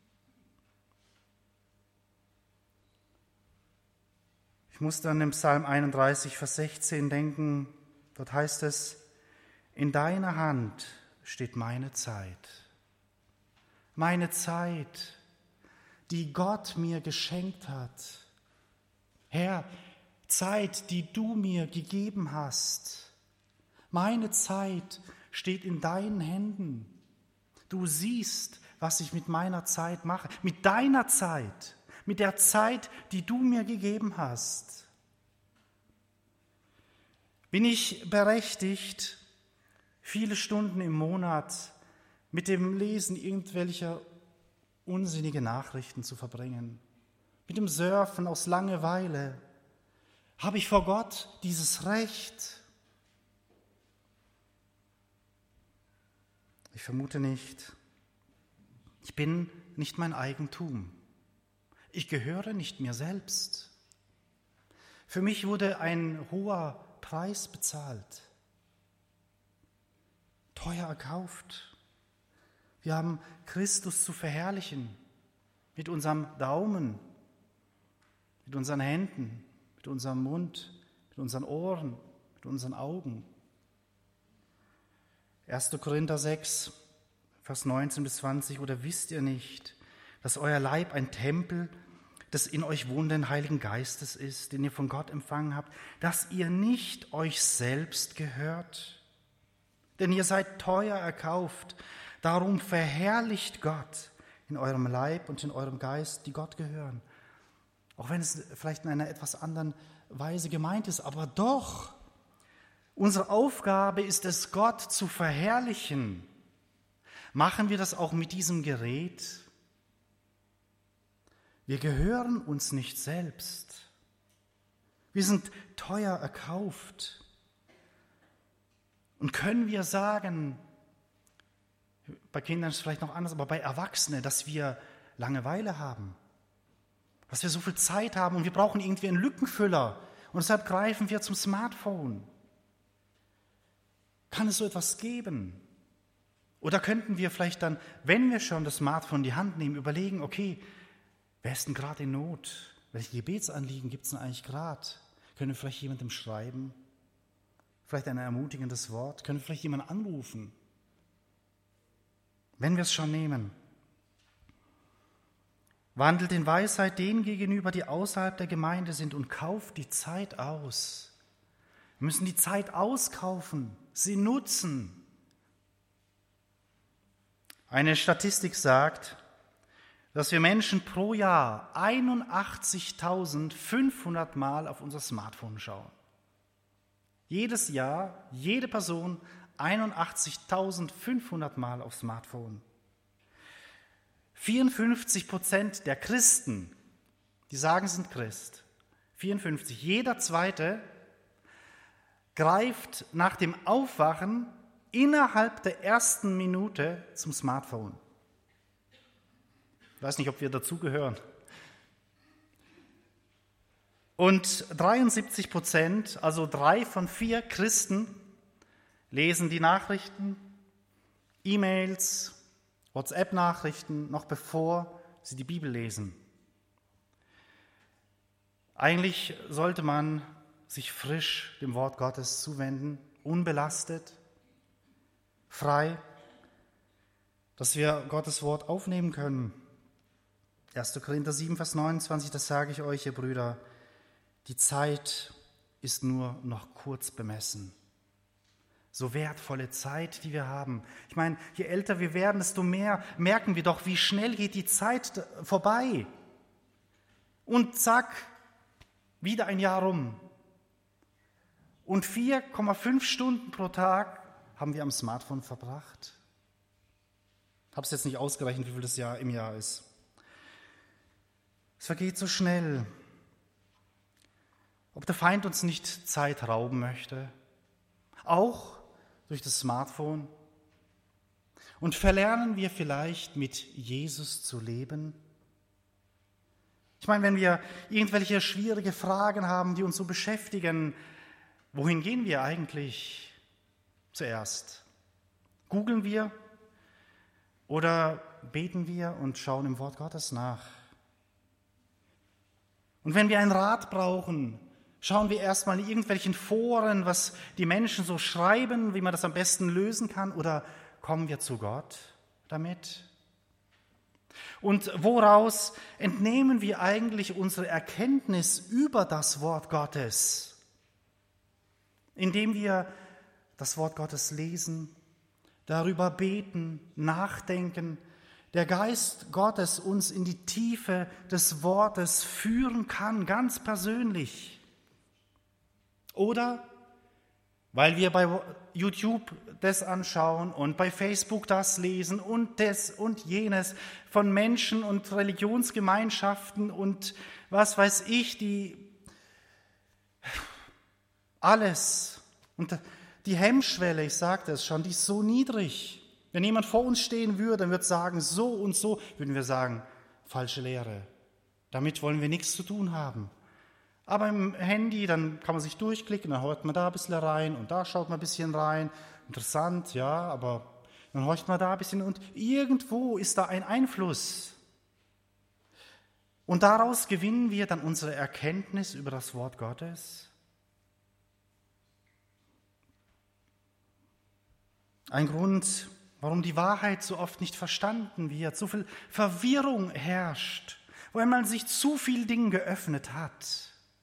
Ich musste an den Psalm 31, Vers 16 denken. Dort heißt es, in deiner Hand steht meine Zeit. Meine Zeit, die Gott mir geschenkt hat. Herr, Zeit, die du mir gegeben hast. Meine Zeit steht in deinen Händen. Du siehst, was ich mit meiner Zeit mache. Mit deiner Zeit, mit der Zeit, die du mir gegeben hast. Bin ich berechtigt, viele Stunden im Monat mit dem Lesen irgendwelcher unsinnige Nachrichten zu verbringen, mit dem Surfen aus Langeweile? Habe ich vor Gott dieses Recht? Ich vermute nicht. Ich bin nicht mein Eigentum. Ich gehöre nicht mir selbst. Für mich wurde ein hoher Preis bezahlt, teuer erkauft. Wir haben Christus zu verherrlichen mit unserem Daumen, mit unseren Händen, mit unserem Mund, mit unseren Ohren, mit unseren Augen. 1. Korinther 6, Vers 19 bis 20, oder wisst ihr nicht, dass euer Leib ein Tempel des in euch wohnenden Heiligen Geistes ist, den ihr von Gott empfangen habt, dass ihr nicht euch selbst gehört? Denn ihr seid teuer erkauft, darum verherrlicht Gott, in eurem Leib und in eurem Geist, die Gott gehören. Auch wenn es vielleicht in einer etwas anderen Weise gemeint ist, aber doch, unsere Aufgabe ist es, Gott zu verherrlichen. Machen wir das auch mit diesem Gerät? Wir gehören uns nicht selbst. Wir sind teuer erkauft. Und können wir sagen, bei Kindern ist es vielleicht noch anders, aber bei Erwachsenen, dass wir Langeweile haben, dass wir so viel Zeit haben und wir brauchen irgendwie einen Lückenfüller und deshalb greifen wir zum Smartphone. Kann es so etwas geben? Oder könnten wir vielleicht dann, wenn wir schon das Smartphone in die Hand nehmen, überlegen, okay, wer ist denn gerade in Not? Welche Gebetsanliegen gibt es denn eigentlich gerade? Können wir vielleicht jemandem schreiben? Vielleicht ein ermutigendes Wort? Können wir vielleicht jemanden anrufen? Wenn wir es schon nehmen. Wandelt in Weisheit denen gegenüber, die außerhalb der Gemeinde sind und kauft die Zeit aus. Wir müssen die Zeit auskaufen, sie nutzen. Eine Statistik sagt, dass wir Menschen pro Jahr 81.500 Mal auf unser Smartphone schauen. Jedes Jahr, jede Person 81.500 Mal aufs Smartphone. 54% der Christen, die sagen, sie sind Christ, 54, jeder Zweite greift nach dem Aufwachen innerhalb der ersten Minute zum Smartphone. Ich weiß nicht, ob wir dazugehören. Und 73%, also 3 von 4 Christen, lesen die Nachrichten, E-Mails, WhatsApp-Nachrichten, noch bevor sie die Bibel lesen. Eigentlich sollte man sich frisch dem Wort Gottes zuwenden, unbelastet, frei, dass wir Gottes Wort aufnehmen können. 1. Korinther 7, Vers 29, das sage ich euch, ihr Brüder, die Zeit ist nur noch kurz bemessen. So wertvolle Zeit, die wir haben. Ich meine, je älter wir werden, desto mehr merken wir doch, wie schnell geht die Zeit vorbei. Und zack, wieder ein Jahr rum. Und 4,5 Stunden pro Tag haben wir am Smartphone verbracht. Ich habe es jetzt nicht ausgerechnet, wie viel das Jahr im Jahr ist. Es vergeht so schnell. Ob der Feind uns nicht Zeit rauben möchte, auch durch das Smartphone. Und verlernen wir vielleicht mit Jesus zu leben? Ich meine, wenn wir irgendwelche schwierige Fragen haben, die uns so beschäftigen, wohin gehen wir eigentlich zuerst? Googeln wir oder beten wir und schauen im Wort Gottes nach? Und wenn wir einen Rat brauchen, schauen wir erstmal in irgendwelchen Foren, was die Menschen so schreiben, wie man das am besten lösen kann, oder kommen wir zu Gott damit? Und woraus entnehmen wir eigentlich unsere Erkenntnis über das Wort Gottes? Indem wir das Wort Gottes lesen, darüber beten, nachdenken, der Geist Gottes uns in die Tiefe des Wortes führen kann, ganz persönlich. Oder weil wir bei YouTube das anschauen und bei Facebook das lesen und das und jenes von Menschen und Religionsgemeinschaften und was weiß ich, die alles. Und die Hemmschwelle, ich sagte es schon, die ist so niedrig. Wenn jemand vor uns stehen würde und würde sagen, so und so, würden wir sagen, falsche Lehre. Damit wollen wir nichts zu tun haben. Aber im Handy, dann kann man sich durchklicken, dann hört man da ein bisschen rein und da schaut man ein bisschen rein. Interessant, ja, aber dann horcht man da ein bisschen und irgendwo ist da ein Einfluss. Und daraus gewinnen wir dann unsere Erkenntnis über das Wort Gottes. Ein Grund, warum die Wahrheit so oft nicht verstanden wird, so viel Verwirrung herrscht, weil man sich zu viel Dinge geöffnet hat,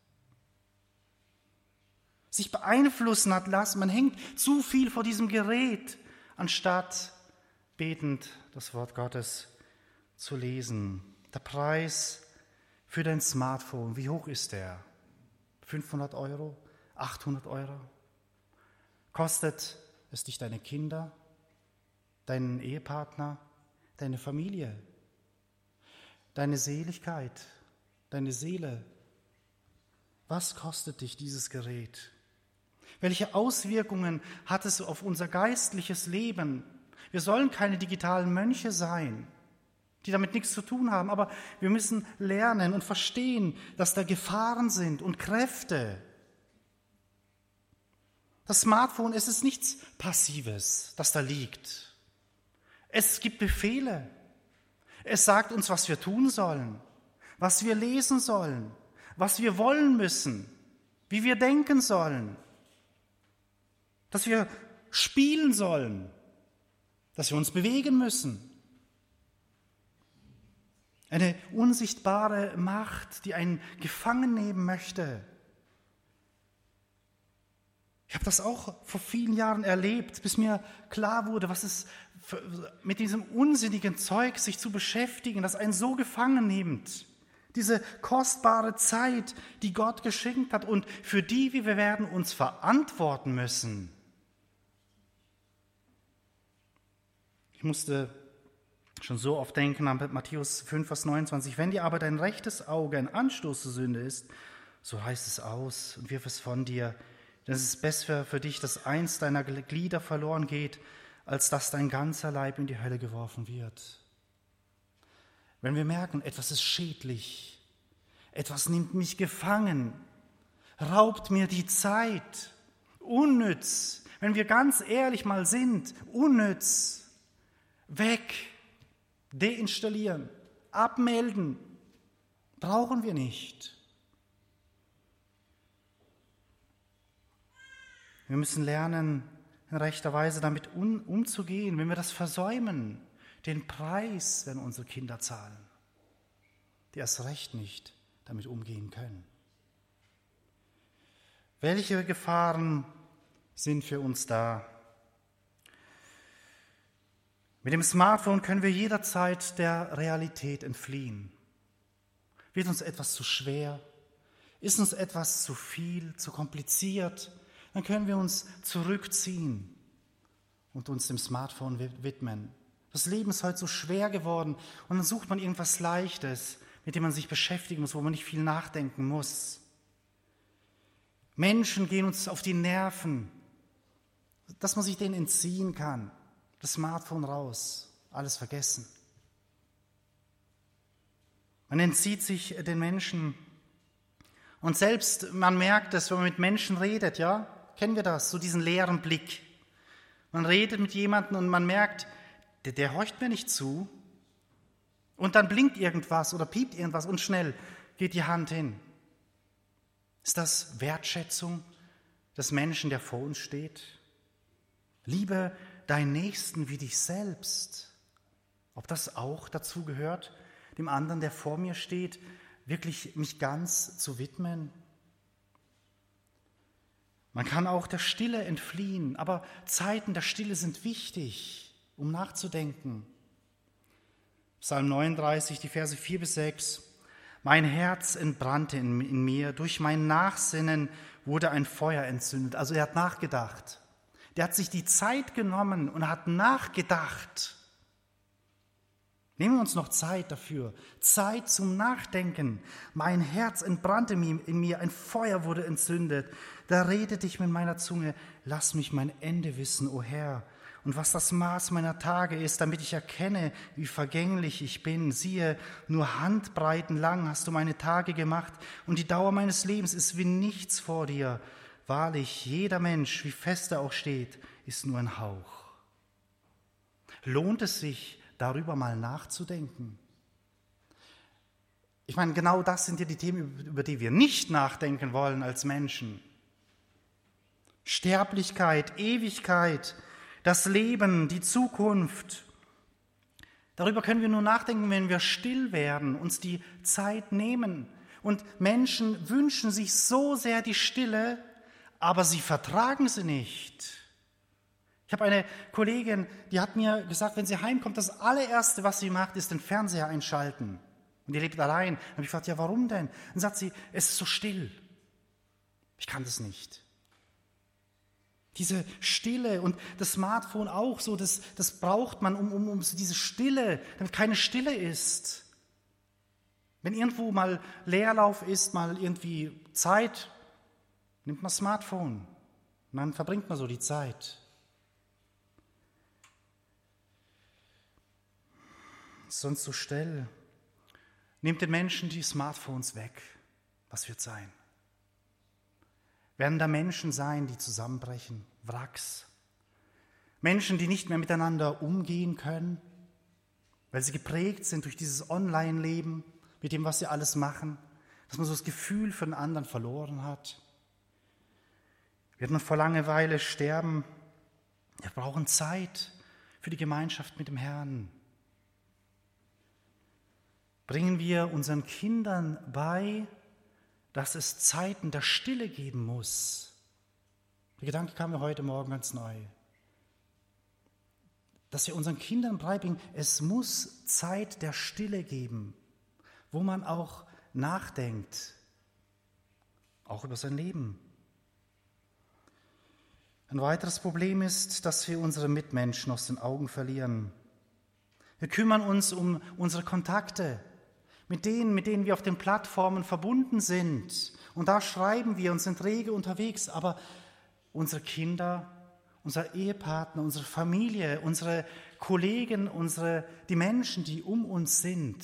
sich beeinflussen hat lassen, man hängt zu viel vor diesem Gerät, anstatt betend das Wort Gottes zu lesen. Der Preis für dein Smartphone, wie hoch ist der? 500 Euro? 800 Euro? Kostet es dich deine Kinder, deinen Ehepartner, deine Familie, deine Seligkeit, deine Seele? Was kostet dich dieses Gerät? Welche Auswirkungen hat es auf unser geistliches Leben? Wir sollen keine digitalen Mönche sein, die damit nichts zu tun haben, aber wir müssen lernen und verstehen, dass da Gefahren sind und Kräfte. Das Smartphone, es ist nichts Passives, das da liegt. Es gibt Befehle. Es sagt uns, was wir tun sollen, was wir lesen sollen, was wir wollen müssen, wie wir denken sollen, dass wir spielen sollen, dass wir uns bewegen müssen. Eine unsichtbare Macht, die einen gefangen nehmen möchte. Ich habe das auch vor vielen Jahren erlebt, bis mir klar wurde, was es mit diesem unsinnigen Zeug sich zu beschäftigen, das einen so gefangen nimmt. Diese kostbare Zeit, die Gott geschenkt hat und für die wir werden uns verantworten müssen. Ich musste schon so oft denken an Matthäus 5, Vers 29. Wenn dir aber dein rechtes Auge ein Anstoß zur Sünde ist, so reiß es aus und wirf es von dir. Denn es ist besser für dich, dass eins deiner Glieder verloren geht, als dass dein ganzer Leib in die Hölle geworfen wird. Wenn wir merken, etwas ist schädlich, etwas nimmt mich gefangen, raubt mir die Zeit, unnütz, wenn wir ganz ehrlich mal sind, unnütz, weg, deinstallieren, abmelden, brauchen wir nicht. Wir müssen lernen, in rechter Weise damit umzugehen, wenn wir das versäumen. Den Preis werden unsere Kinder zahlen, die erst recht nicht damit umgehen können. Welche Gefahren sind für uns da? Mit dem Smartphone können wir jederzeit der Realität entfliehen. Wird uns etwas zu schwer? Ist uns etwas zu viel, zu kompliziert? Dann können wir uns zurückziehen und uns dem Smartphone widmen. Das Leben ist heute so schwer geworden und dann sucht man irgendwas Leichtes, mit dem man sich beschäftigen muss, wo man nicht viel nachdenken muss. Menschen gehen uns auf die Nerven, dass man sich denen entziehen kann. Das Smartphone raus, alles vergessen. Man entzieht sich den Menschen und selbst man merkt es, wenn man mit Menschen redet, ja, kennen wir das, so diesen leeren Blick. Man redet mit jemandem und man merkt, der horcht mir nicht zu. Und dann blinkt irgendwas oder piept irgendwas und schnell geht die Hand hin. Ist das Wertschätzung des Menschen, der vor uns steht? Liebe deinen Nächsten wie dich selbst. Ob das auch dazu gehört, dem anderen, der vor mir steht, wirklich mich ganz zu widmen? Man kann auch der Stille entfliehen, aber Zeiten der Stille sind wichtig, um nachzudenken. Psalm 39, die Verse 4 bis 6. Mein Herz entbrannte in mir, durch mein Nachsinnen wurde ein Feuer entzündet. Also er hat nachgedacht. Der hat sich die Zeit genommen und hat nachgedacht. Nehmen wir uns noch Zeit dafür. Zeit zum Nachdenken. Mein Herz entbrannte in mir, ein Feuer wurde entzündet. Da redete ich mit meiner Zunge, lass mich mein Ende wissen, o Herr, und was das Maß meiner Tage ist, damit ich erkenne, wie vergänglich ich bin. Siehe, nur Handbreiten lang hast du meine Tage gemacht, und die Dauer meines Lebens ist wie nichts vor dir. Wahrlich, jeder Mensch, wie fest er auch steht, ist nur ein Hauch. Lohnt es sich, darüber mal nachzudenken? Ich meine, genau das sind ja die Themen, über die wir nicht nachdenken wollen als Menschen. Sterblichkeit, Ewigkeit, das Leben, die Zukunft. Darüber können wir nur nachdenken, wenn wir still werden, uns die Zeit nehmen. Und Menschen wünschen sich so sehr die Stille, aber sie vertragen sie nicht. Ich habe eine Kollegin, die hat mir gesagt, wenn sie heimkommt, das allererste, was sie macht, ist den Fernseher einschalten. Und die lebt allein. Dann habe ich gefragt, ja, warum denn? Dann sagt sie, es ist so still. Ich kann das nicht. Diese Stille und das Smartphone auch so, das braucht man, um diese Stille, damit keine Stille ist. Wenn irgendwo mal Leerlauf ist, mal irgendwie Zeit, nimmt man das Smartphone und dann verbringt man so die Zeit. Sonst so still. Nehmt den Menschen die Smartphones weg. Was wird sein? Werden da Menschen sein, die zusammenbrechen? Wracks? Menschen, die nicht mehr miteinander umgehen können, weil sie geprägt sind durch dieses Online-Leben, mit dem, was sie alles machen, dass man so das Gefühl für den anderen verloren hat? Wird man vor Langeweile sterben? Wir brauchen Zeit für die Gemeinschaft mit dem Herrn. Bringen wir unseren Kindern bei, dass es Zeiten der Stille geben muss. Der Gedanke kam mir heute Morgen ganz neu. Dass wir unseren Kindern beibringen, es muss Zeit der Stille geben, wo man auch nachdenkt, auch über sein Leben. Ein weiteres Problem ist, dass wir unsere Mitmenschen aus den Augen verlieren. Wir kümmern uns um unsere Kontakte, mit denen wir auf den Plattformen verbunden sind. Und da schreiben wir und sind rege unterwegs. Aber unsere Kinder, unser Ehepartner, unsere Familie, unsere Kollegen, die Menschen, die um uns sind,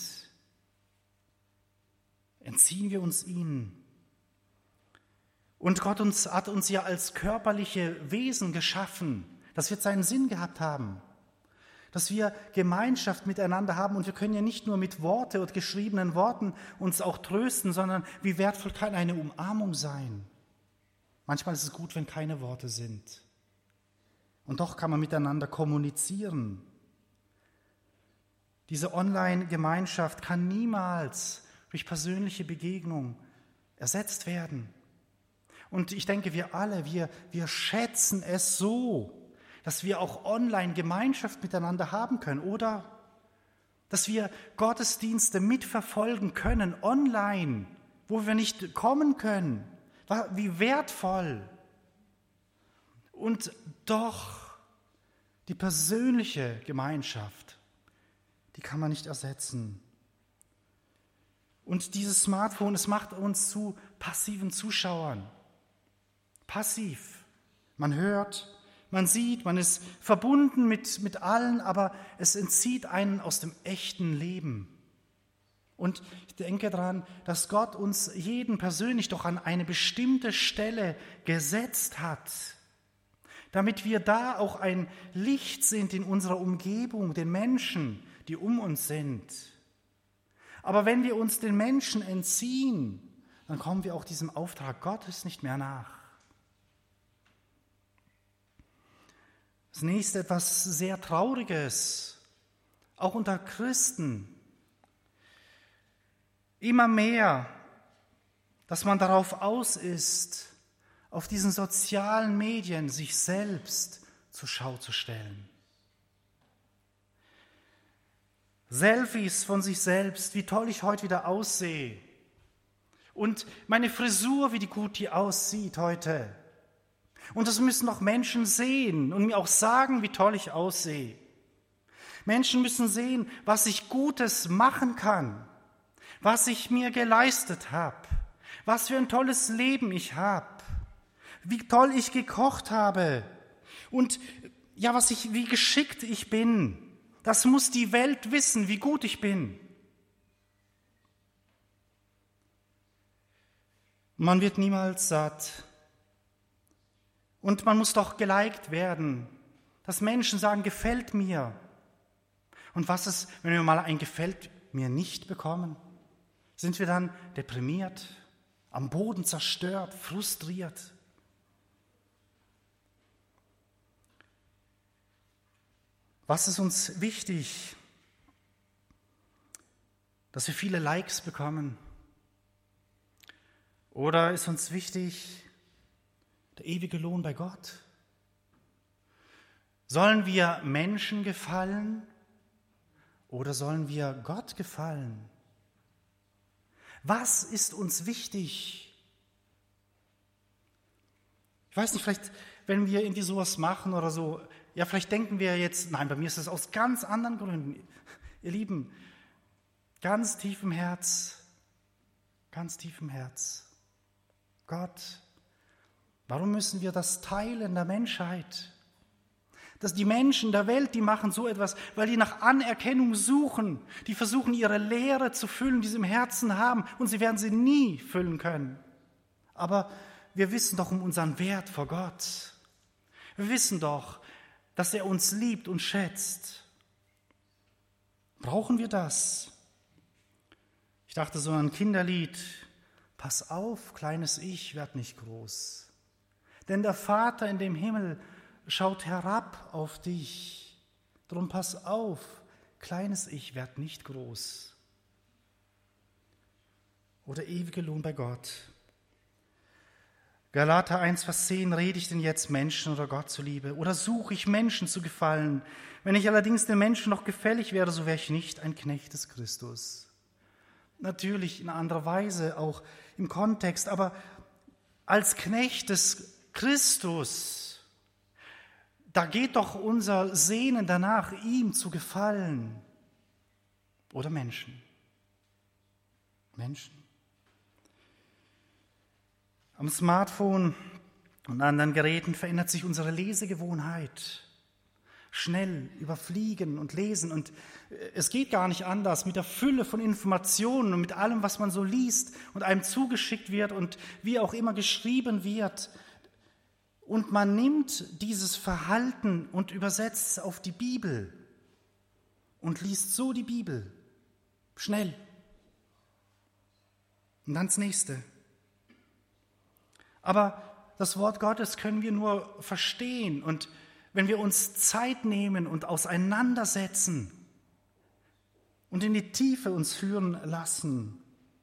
entziehen wir uns ihnen. Und Gott hat uns ja als körperliche Wesen geschaffen. Das wird seinen Sinn gehabt haben. Dass wir Gemeinschaft miteinander haben und wir können ja nicht nur mit Worte und geschriebenen Worten uns auch trösten, sondern wie wertvoll kann eine Umarmung sein? Manchmal ist es gut, wenn keine Worte sind. Und doch kann man miteinander kommunizieren. Diese Online-Gemeinschaft kann niemals durch persönliche Begegnung ersetzt werden. Und ich denke, wir alle, wir schätzen es so, dass wir auch online Gemeinschaft miteinander haben können, oder? Dass wir Gottesdienste mitverfolgen können, online, wo wir nicht kommen können. Wie wertvoll. Und doch, die persönliche Gemeinschaft, die kann man nicht ersetzen. Und dieses Smartphone, es macht uns zu passiven Zuschauern. Passiv. Man hört, man sieht, man ist verbunden mit allen, aber es entzieht einen aus dem echten Leben. Und ich denke daran, dass Gott uns jeden persönlich doch an eine bestimmte Stelle gesetzt hat, damit wir da auch ein Licht sind in unserer Umgebung, den Menschen, die um uns sind. Aber wenn wir uns den Menschen entziehen, dann kommen wir auch diesem Auftrag Gottes nicht mehr nach. Das nächste, etwas sehr Trauriges, auch unter Christen. Immer mehr, dass man darauf aus ist, auf diesen sozialen Medien sich selbst zur Schau zu stellen. Selfies von sich selbst, wie toll ich heute wieder aussehe. Und meine Frisur, wie gut die aussieht heute. Und das müssen doch Menschen sehen und mir auch sagen, wie toll ich aussehe. Menschen müssen sehen, was ich Gutes machen kann, was ich mir geleistet habe, was für ein tolles Leben ich habe, wie toll ich gekocht habe und ja, wie geschickt ich bin. Das muss die Welt wissen, wie gut ich bin. Man wird niemals satt. Und man muss doch geliked werden, dass Menschen sagen, gefällt mir. Und was ist, wenn wir mal ein gefällt mir nicht bekommen? Sind wir dann deprimiert, am Boden zerstört, frustriert? Was ist uns wichtig? Dass wir viele Likes bekommen? Oder ist uns wichtig der ewige Lohn bei Gott? Sollen wir Menschen gefallen oder sollen wir Gott gefallen? Was ist uns wichtig? Ich weiß nicht, vielleicht, wenn wir irgendwie sowas machen oder so, ja, vielleicht denken wir jetzt, nein, bei mir ist es aus ganz anderen Gründen. Ihr Lieben, ganz tief im Herz, Gott, warum müssen wir das teilen der Menschheit? Dass die Menschen der Welt, die machen so etwas, weil die nach Anerkennung suchen. Die versuchen, ihre Leere zu füllen, die sie im Herzen haben, und sie werden sie nie füllen können. Aber wir wissen doch um unseren Wert vor Gott. Wir wissen doch, dass er uns liebt und schätzt. Brauchen wir das? Ich dachte so an ein Kinderlied. Pass auf, kleines Ich, werd nicht groß. Denn der Vater in dem Himmel schaut herab auf dich. Drum pass auf, kleines Ich, werd nicht groß. Oder ewiger Lohn bei Gott. Galater 1, Vers 10, rede ich denn jetzt Menschen oder Gott zuliebe? Oder suche ich Menschen zu gefallen? Wenn ich allerdings den Menschen noch gefällig wäre, so wäre ich nicht ein Knecht des Christus. Natürlich in anderer Weise, auch im Kontext, aber als Knecht des Christus, da geht doch unser Sehnen danach, ihm zu gefallen. Oder Menschen. Am Smartphone und anderen Geräten verändert sich unsere Lesegewohnheit. Schnell überfliegen und lesen. Und es geht gar nicht anders mit der Fülle von Informationen und mit allem, was man so liest und einem zugeschickt wird und wie auch immer geschrieben wird. Und man nimmt dieses Verhalten und übersetzt es auf die Bibel und liest so die Bibel. Schnell. Und dann das Nächste. Aber das Wort Gottes können wir nur verstehen und wenn wir uns Zeit nehmen und auseinandersetzen und in die Tiefe uns führen lassen.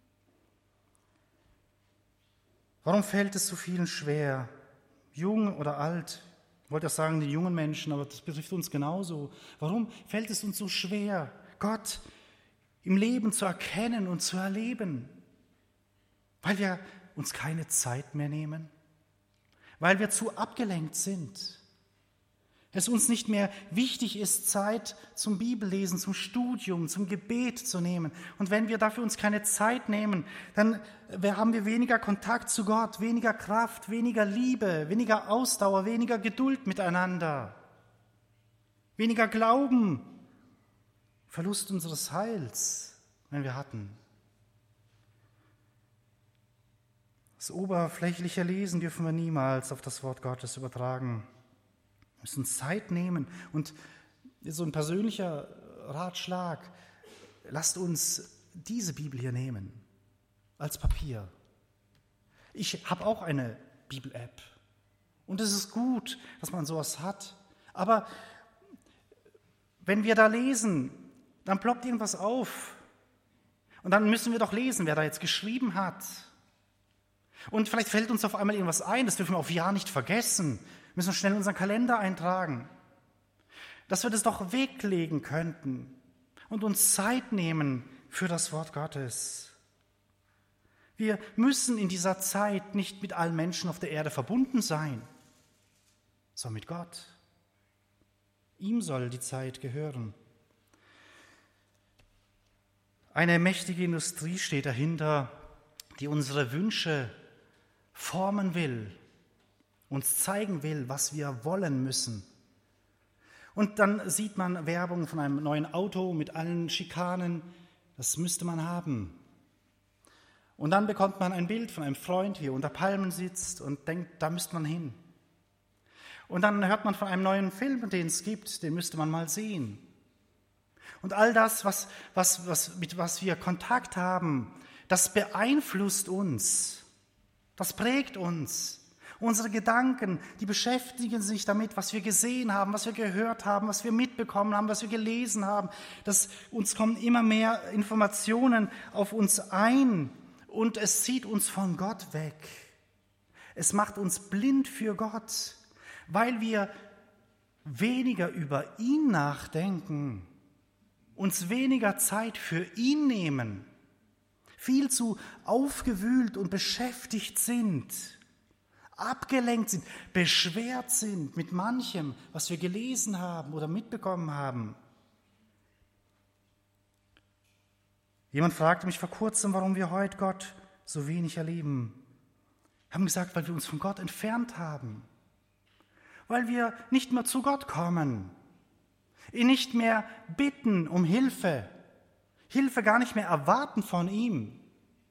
Warum fällt es so vielen schwer, jung oder alt? Ich wollte ja sagen, die jungen Menschen, aber das betrifft uns genauso. Warum fällt es uns so schwer, Gott im Leben zu erkennen und zu erleben? Weil wir uns keine Zeit mehr nehmen, weil wir zu abgelenkt sind. Es uns nicht mehr wichtig ist, Zeit zum Bibellesen, zum Studium, zum Gebet zu nehmen. Und wenn wir dafür uns keine Zeit nehmen, dann haben wir weniger Kontakt zu Gott, weniger Kraft, weniger Liebe, weniger Ausdauer, weniger Geduld miteinander, weniger Glauben, Verlust unseres Heils, wenn wir hatten. Das oberflächliche Lesen dürfen wir niemals auf das Wort Gottes übertragen. Wir müssen Zeit nehmen. Und so ein persönlicher Ratschlag, lasst uns diese Bibel hier nehmen, als Papier. Ich habe auch eine Bibel-App. Und es ist gut, dass man sowas hat. Aber wenn wir da lesen, dann ploppt irgendwas auf. Und dann müssen wir doch lesen, wer da jetzt geschrieben hat. Und vielleicht fällt uns auf einmal irgendwas ein, das dürfen wir auf ja nicht vergessen. Wir müssen schnell in unseren Kalender eintragen. Dass wir das doch weglegen könnten und uns Zeit nehmen für das Wort Gottes. Wir müssen in dieser Zeit nicht mit allen Menschen auf der Erde verbunden sein, sondern mit Gott. Ihm soll die Zeit gehören. Eine mächtige Industrie steht dahinter, die unsere Wünsche formen will, uns zeigen will, was wir wollen müssen. Und dann sieht man Werbung von einem neuen Auto mit allen Schikanen, das müsste man haben. Und dann bekommt man ein Bild von einem Freund, wie er unter Palmen sitzt und denkt, da müsste man hin. Und dann hört man von einem neuen Film, den es gibt, den müsste man mal sehen. Und all das, mit was wir Kontakt haben, das beeinflusst uns. Das prägt uns. Unsere Gedanken, die beschäftigen sich damit, was wir gesehen haben, was wir gehört haben, was wir mitbekommen haben, was wir gelesen haben. Uns kommen immer mehr Informationen auf uns ein und es zieht uns von Gott weg. Es macht uns blind für Gott, weil wir weniger über ihn nachdenken, uns weniger Zeit für ihn nehmen, viel zu aufgewühlt und beschäftigt sind, abgelenkt sind, beschwert sind mit manchem, was wir gelesen haben oder mitbekommen haben. Jemand fragte mich vor kurzem, warum wir heute Gott so wenig erleben. Wir haben gesagt, weil wir uns von Gott entfernt haben, weil wir nicht mehr zu Gott kommen, ihn nicht mehr bitten um Hilfe gar nicht mehr erwarten von ihm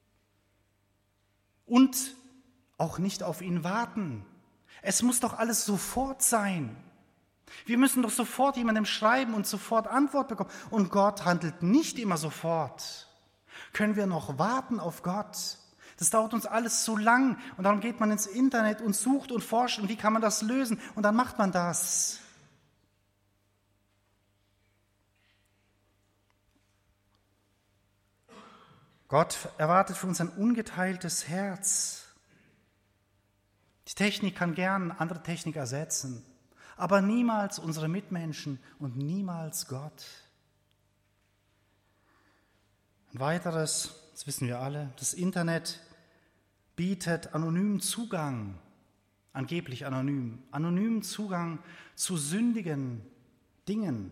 und auch nicht auf ihn warten. Es muss doch alles sofort sein. Wir müssen doch sofort jemandem schreiben und sofort Antwort bekommen. Und Gott handelt nicht immer sofort. Können wir noch warten auf Gott? Das dauert uns alles so lang. Und darum geht man ins Internet und sucht und forscht. Und wie kann man das lösen? Und dann macht man das. Gott erwartet von uns ein ungeteiltes Herz. Die Technik kann gern andere Technik ersetzen, aber niemals unsere Mitmenschen und niemals Gott. Ein weiteres, das wissen wir alle, das Internet bietet anonymen Zugang, angeblich anonymen Zugang zu sündigen Dingen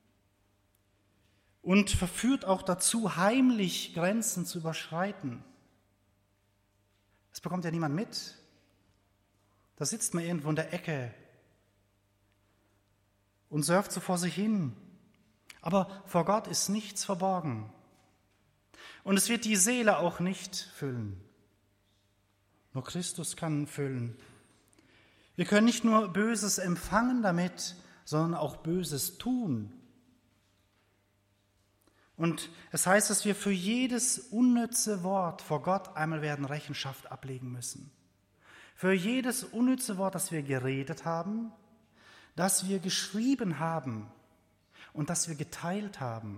und verführt auch dazu, heimlich Grenzen zu überschreiten. Das bekommt ja niemand mit. Da sitzt man irgendwo in der Ecke und surft so vor sich hin. Aber vor Gott ist nichts verborgen. Und es wird die Seele auch nicht füllen. Nur Christus kann füllen. Wir können nicht nur Böses empfangen damit, sondern auch Böses tun. Und es heißt, dass wir für jedes unnütze Wort vor Gott einmal werden Rechenschaft ablegen müssen. Für jedes unnütze Wort, das wir geredet haben, das wir geschrieben haben und das wir geteilt haben.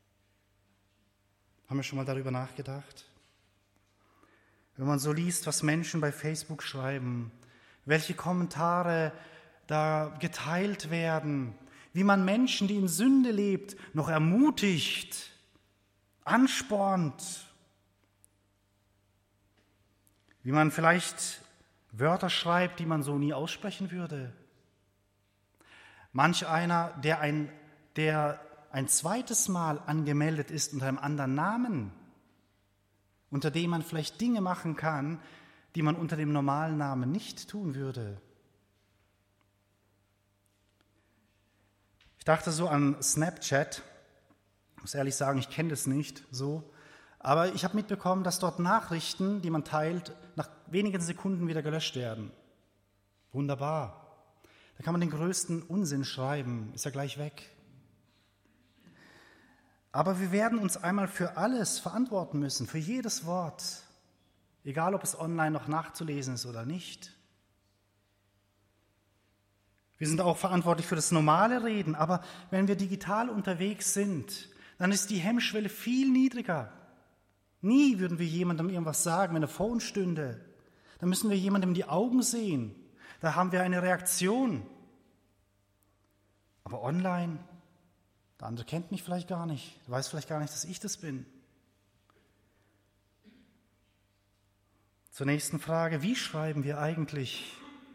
Haben wir schon mal darüber nachgedacht? Wenn man so liest, was Menschen bei Facebook schreiben, welche Kommentare da geteilt werden, wie man Menschen, die in Sünde lebt, noch ermutigt, anspornt, wie man vielleicht Wörter schreibt, die man so nie aussprechen würde. Manch einer, der ein zweites Mal angemeldet ist unter einem anderen Namen, unter dem man vielleicht Dinge machen kann, die man unter dem normalen Namen nicht tun würde. Ich dachte so an Snapchat. Ich muss ehrlich sagen, ich kenne das nicht so. Aber ich habe mitbekommen, dass dort Nachrichten, die man teilt, nach wenigen Sekunden wieder gelöscht werden. Wunderbar. Da kann man den größten Unsinn schreiben, ist ja gleich weg. Aber wir werden uns einmal für alles verantworten müssen, für jedes Wort, egal ob es online noch nachzulesen ist oder nicht. Wir sind auch verantwortlich für das normale Reden, aber wenn wir digital unterwegs sind, dann ist die Hemmschwelle viel niedriger. Nie würden wir jemandem irgendwas sagen, wenn er vor uns stünde. Dann müssen wir jemandem in die Augen sehen. Da haben wir eine Reaktion. Aber online, der andere kennt mich vielleicht gar nicht, der weiß vielleicht gar nicht, dass ich das bin. Zur nächsten Frage, wie schreiben wir eigentlich?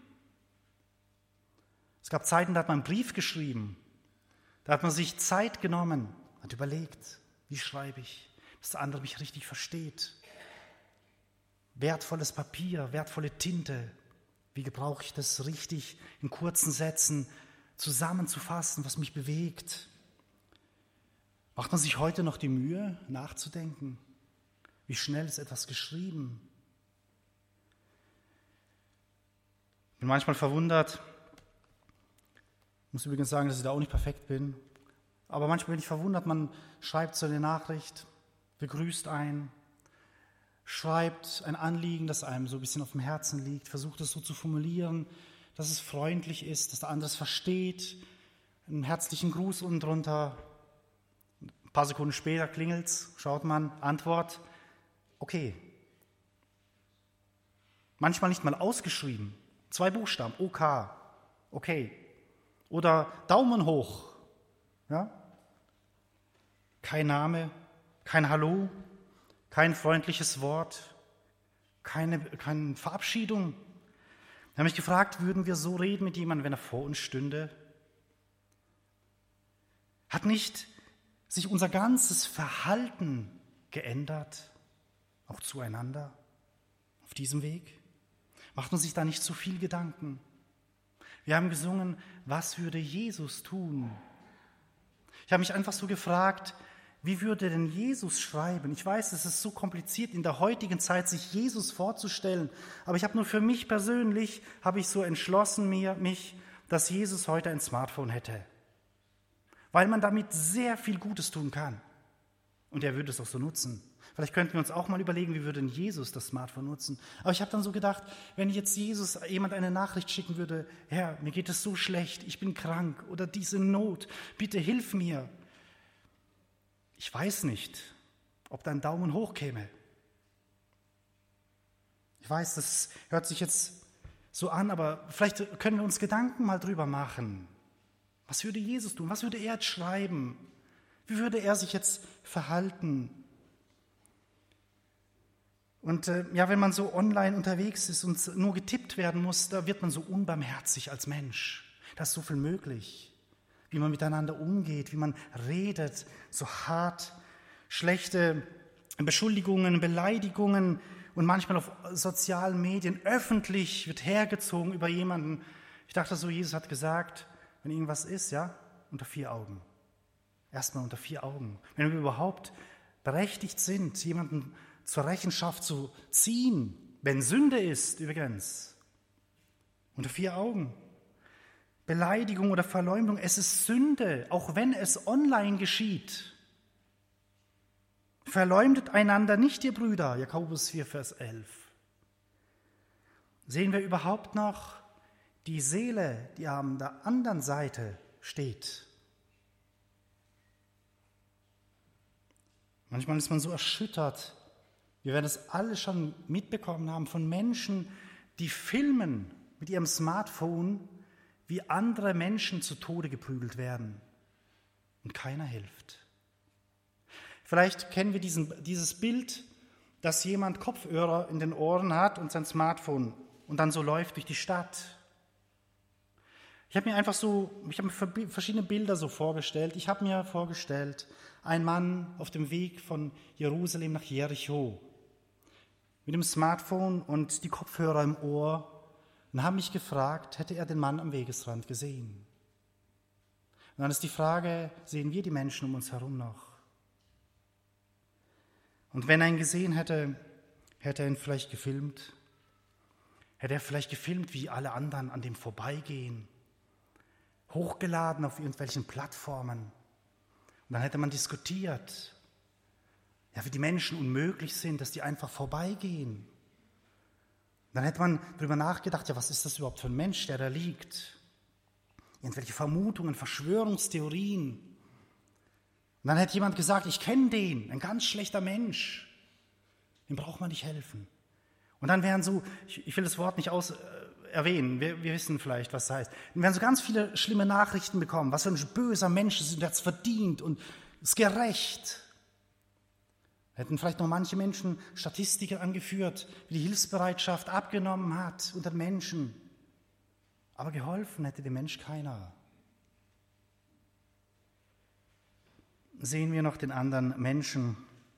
Es gab Zeiten, da hat man einen Brief geschrieben, da hat man sich Zeit genommen, hat überlegt, wie schreibe ich, dass der andere mich richtig versteht. Wertvolles Papier, wertvolle Tinte, wie gebrauche ich das richtig in kurzen Sätzen zusammenzufassen, was mich bewegt. Macht man sich heute noch die Mühe, nachzudenken? Wie schnell ist etwas geschrieben? Ich bin manchmal verwundert. Ich muss übrigens sagen, dass ich da auch nicht perfekt bin. Aber manchmal bin ich verwundert, man schreibt so eine Nachricht, begrüßt einen, schreibt ein Anliegen, das einem so ein bisschen auf dem Herzen liegt, versucht es so zu formulieren, dass es freundlich ist, dass der andere es versteht, einen herzlichen Gruß unten drunter. Ein paar Sekunden später klingelt's, schaut man, Antwort, okay. Manchmal nicht mal ausgeschrieben, 2 Buchstaben, OK, okay. oder Daumen hoch. Ja? Kein Name, kein Hallo, kein freundliches Wort, keine Verabschiedung. Ich habe mich gefragt, würden wir so reden mit jemandem, wenn er vor uns stünde? Hat nicht sich unser ganzes Verhalten geändert, auch zueinander, auf diesem Weg? Macht uns sich da nicht so viel Gedanken? Wir haben gesungen, was würde Jesus tun? Ich habe mich einfach so gefragt, wie würde denn Jesus schreiben? Ich weiß, es ist so kompliziert in der heutigen Zeit, sich Jesus vorzustellen, aber ich habe nur für mich persönlich, habe ich so entschlossen mich, dass Jesus heute ein Smartphone hätte, weil man damit sehr viel Gutes tun kann und er würde es auch so nutzen. Vielleicht könnten wir uns auch mal überlegen, wie würde denn Jesus das Smartphone nutzen? Aber ich habe dann so gedacht, wenn jetzt Jesus jemand eine Nachricht schicken würde, Herr, mir geht es so schlecht, ich bin krank oder diese Not, bitte hilf mir. Ich weiß nicht, ob da ein Daumen hoch käme. Ich weiß, das hört sich jetzt so an, aber vielleicht können wir uns Gedanken mal drüber machen. Was würde Jesus tun? Was würde er jetzt schreiben? Wie würde er sich jetzt verhalten? Und wenn man so online unterwegs ist und nur getippt werden muss, da wird man so unbarmherzig als Mensch. Da ist so viel möglich, wie man miteinander umgeht, wie man redet, so hart, schlechte Beschuldigungen, Beleidigungen und manchmal auf sozialen Medien öffentlich wird hergezogen über jemanden. Ich dachte so, Jesus hat gesagt, wenn irgendwas ist, ja, unter 4 Augen. Erstmal unter 4 Augen. Wenn wir überhaupt berechtigt sind, jemanden zur Rechenschaft zu ziehen, wenn Sünde ist, übrigens, unter 4 Augen. Beleidigung oder Verleumdung, es ist Sünde, auch wenn es online geschieht. Verleumdet einander nicht, ihr Brüder, Jakobus 4, Vers 11. Sehen wir überhaupt noch die Seele, die an der anderen Seite steht? Manchmal ist man so erschüttert, wir werden es alle schon mitbekommen haben, von Menschen, die filmen mit ihrem Smartphone, wie andere Menschen zu Tode geprügelt werden und keiner hilft. Vielleicht kennen wir dieses Bild, dass jemand Kopfhörer in den Ohren hat und sein Smartphone und dann so läuft durch die Stadt. Ich habe mir verschiedene Bilder so vorgestellt. Ich habe mir vorgestellt, ein Mann auf dem Weg von Jerusalem nach Jericho mit dem Smartphone und die Kopfhörer im Ohr und habe mich gefragt, hätte er den Mann am Wegesrand gesehen? Und dann ist die Frage, sehen wir die Menschen um uns herum noch? Und wenn er ihn gesehen hätte, hätte er ihn vielleicht gefilmt? Hätte er vielleicht gefilmt, wie alle anderen an dem vorbeigehen? Hochgeladen auf irgendwelchen Plattformen? Und dann hätte man diskutiert, ja, wie die Menschen unmöglich sind, dass die einfach vorbeigehen. Dann hätte man darüber nachgedacht, ja, was ist das überhaupt für ein Mensch, der da liegt? Irgendwelche Vermutungen, Verschwörungstheorien. Und dann hätte jemand gesagt, ich kenne den, ein ganz schlechter Mensch. Dem braucht man nicht helfen. Und dann wären so, ich will das Wort nicht erwähnen, wir wissen vielleicht, was das heißt. Dann wären so ganz viele schlimme Nachrichten bekommen, was für ein böser Mensch ist und der hat es verdient und ist gerecht. Hätten vielleicht noch manche Menschen Statistiken angeführt, wie die Hilfsbereitschaft abgenommen hat unter Menschen. Aber geholfen hätte dem Mensch keiner. Sehen wir noch den anderen Menschen.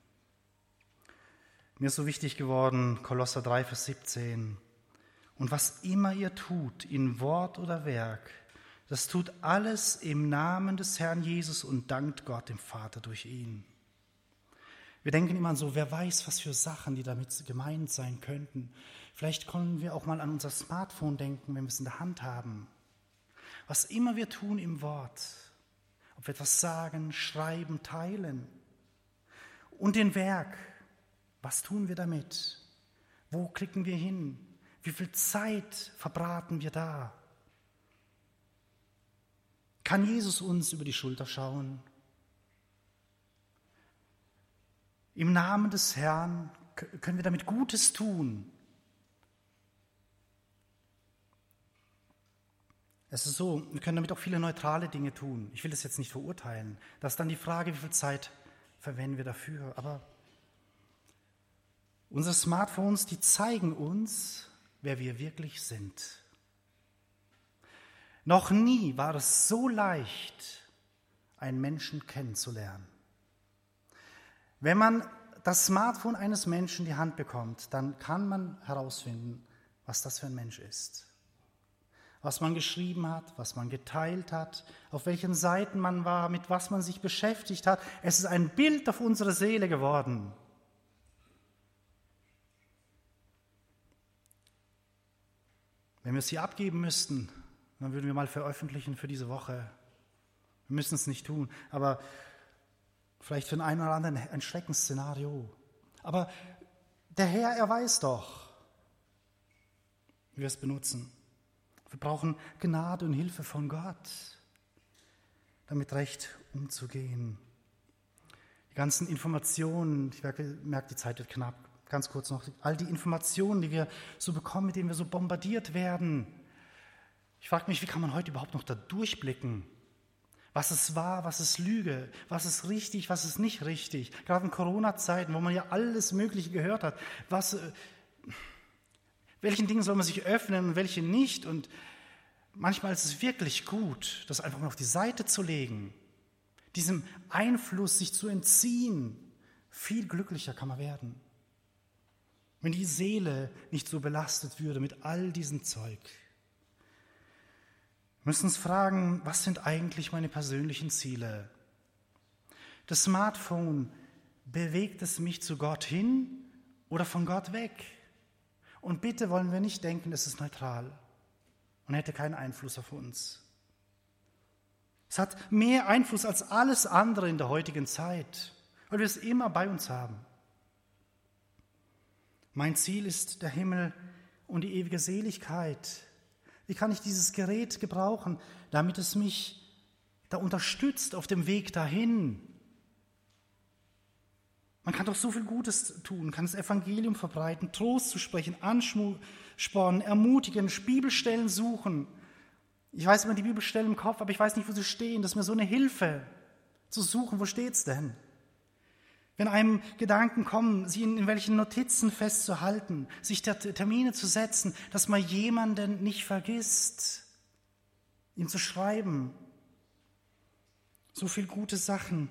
Mir ist so wichtig geworden, Kolosser 3, Vers 17. Und was immer ihr tut, in Wort oder Werk, das tut alles im Namen des Herrn Jesus und dankt Gott dem Vater durch ihn. Wir denken immer so, wer weiß, was für Sachen, die damit gemeint sein könnten. Vielleicht können wir auch mal an unser Smartphone denken, wenn wir es in der Hand haben. Was immer wir tun im Wort, ob wir etwas sagen, schreiben, teilen. Und den Werk, was tun wir damit? Wo klicken wir hin? Wie viel Zeit verbraten wir da? Kann Jesus uns über die Schulter schauen? Im Namen des Herrn können wir damit Gutes tun. Es ist so, wir können damit auch viele neutrale Dinge tun. Ich will das jetzt nicht verurteilen. Das ist dann die Frage, wie viel Zeit verwenden wir dafür. Aber unsere Smartphones, die zeigen uns, wer wir wirklich sind. Noch nie war es so leicht, einen Menschen kennenzulernen. Wenn man das Smartphone eines Menschen in die Hand bekommt, dann kann man herausfinden, was das für ein Mensch ist. Was man geschrieben hat, was man geteilt hat, auf welchen Seiten man war, mit was man sich beschäftigt hat. Es ist ein Bild auf unsere Seele geworden. Wenn wir sie abgeben müssten, dann würden wir mal veröffentlichen für diese Woche. Wir müssen es nicht tun, aber vielleicht für den einen oder anderen ein Schreckensszenario. Aber der Herr, er weiß doch, wie wir es benutzen. Wir brauchen Gnade und Hilfe von Gott, damit recht umzugehen. Die ganzen Informationen, ich merke, die Zeit wird knapp, ganz kurz noch, all die Informationen, die wir so bekommen, mit denen wir so bombardiert werden. Ich frage mich, wie kann man heute überhaupt noch da durchblicken? Was ist wahr, was ist Lüge, was ist richtig, was ist nicht richtig? Gerade in Corona-Zeiten, wo man ja alles Mögliche gehört hat. Welchen Dingen soll man sich öffnen und welche nicht? Und manchmal ist es wirklich gut, das einfach mal auf die Seite zu legen, diesem Einfluss sich zu entziehen. Viel glücklicher kann man werden, wenn die Seele nicht so belastet würde mit all diesem Zeug. Wir müssen uns fragen, was sind eigentlich meine persönlichen Ziele? Das Smartphone, bewegt es mich zu Gott hin oder von Gott weg? Und bitte wollen wir nicht denken, es ist neutral und hätte keinen Einfluss auf uns. Es hat mehr Einfluss als alles andere in der heutigen Zeit, weil wir es immer bei uns haben. Mein Ziel ist der Himmel und die ewige Seligkeit. Wie kann ich dieses Gerät gebrauchen, damit es mich da unterstützt auf dem Weg dahin? Man kann doch so viel Gutes tun, kann das Evangelium verbreiten, Trost zu sprechen, anspornen, ermutigen, Bibelstellen suchen. Ich weiß immer die Bibelstellen im Kopf, aber ich weiß nicht, wo sie stehen. Das ist mir so eine Hilfe, zu suchen, wo steht's denn? Wenn einem Gedanken kommen, sie in welchen Notizen festzuhalten, sich Termine zu setzen, dass man jemanden nicht vergisst, ihm zu schreiben. So viele gute Sachen.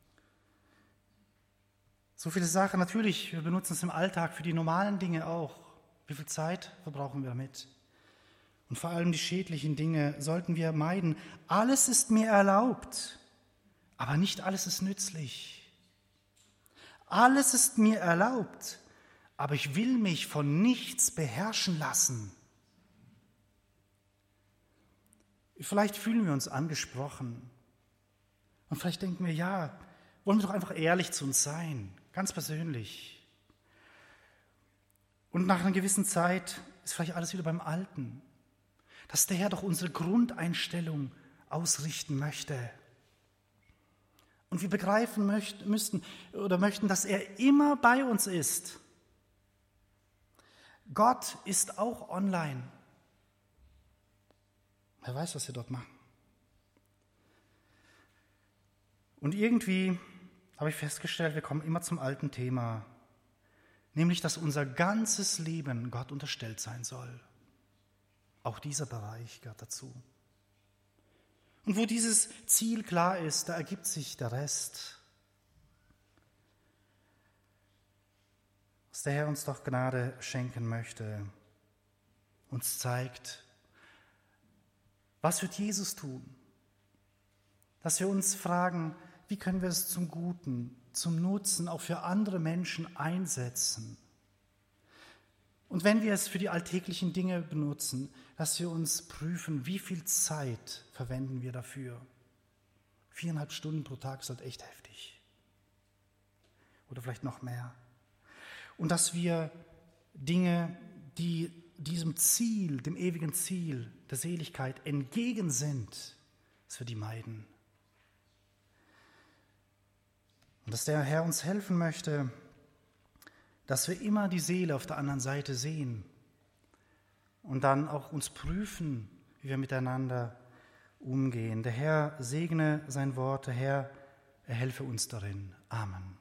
So viele Sachen, natürlich, wir benutzen es im Alltag für die normalen Dinge auch. Wie viel Zeit verbrauchen wir damit? Und vor allem die schädlichen Dinge sollten wir meiden. Alles ist mir erlaubt, aber nicht alles ist nützlich. Alles ist mir erlaubt, aber ich will mich von nichts beherrschen lassen. Vielleicht fühlen wir uns angesprochen und vielleicht denken wir, ja, wollen wir doch einfach ehrlich zu uns sein, ganz persönlich. Und nach einer gewissen Zeit ist vielleicht alles wieder beim Alten, dass der Herr doch unsere Grundeinstellung ausrichten möchte. Und wir begreifen möchten, dass er immer bei uns ist. Gott ist auch online. Wer weiß, was wir dort machen. Und irgendwie habe ich festgestellt, wir kommen immer zum alten Thema, nämlich, dass unser ganzes Leben Gott unterstellt sein soll. Auch dieser Bereich gehört dazu. Und wo dieses Ziel klar ist, da ergibt sich der Rest. Was der Herr uns doch Gnade schenken möchte, uns zeigt, was wird Jesus tun? Dass wir uns fragen, wie können wir es zum Guten, zum Nutzen auch für andere Menschen einsetzen? Und wenn wir es für die alltäglichen Dinge benutzen, dass wir uns prüfen, wie viel Zeit verwenden wir dafür. 4,5 Stunden pro Tag ist halt echt heftig. Oder vielleicht noch mehr. Und dass wir Dinge, die diesem Ziel, dem ewigen Ziel der Seligkeit entgegen sind, dass wir die meiden. Und dass der Herr uns helfen möchte, dass wir immer die Seele auf der anderen Seite sehen und dann auch uns prüfen, wie wir miteinander umgehen. Der Herr segne sein Wort, der Herr, er helfe uns darin. Amen.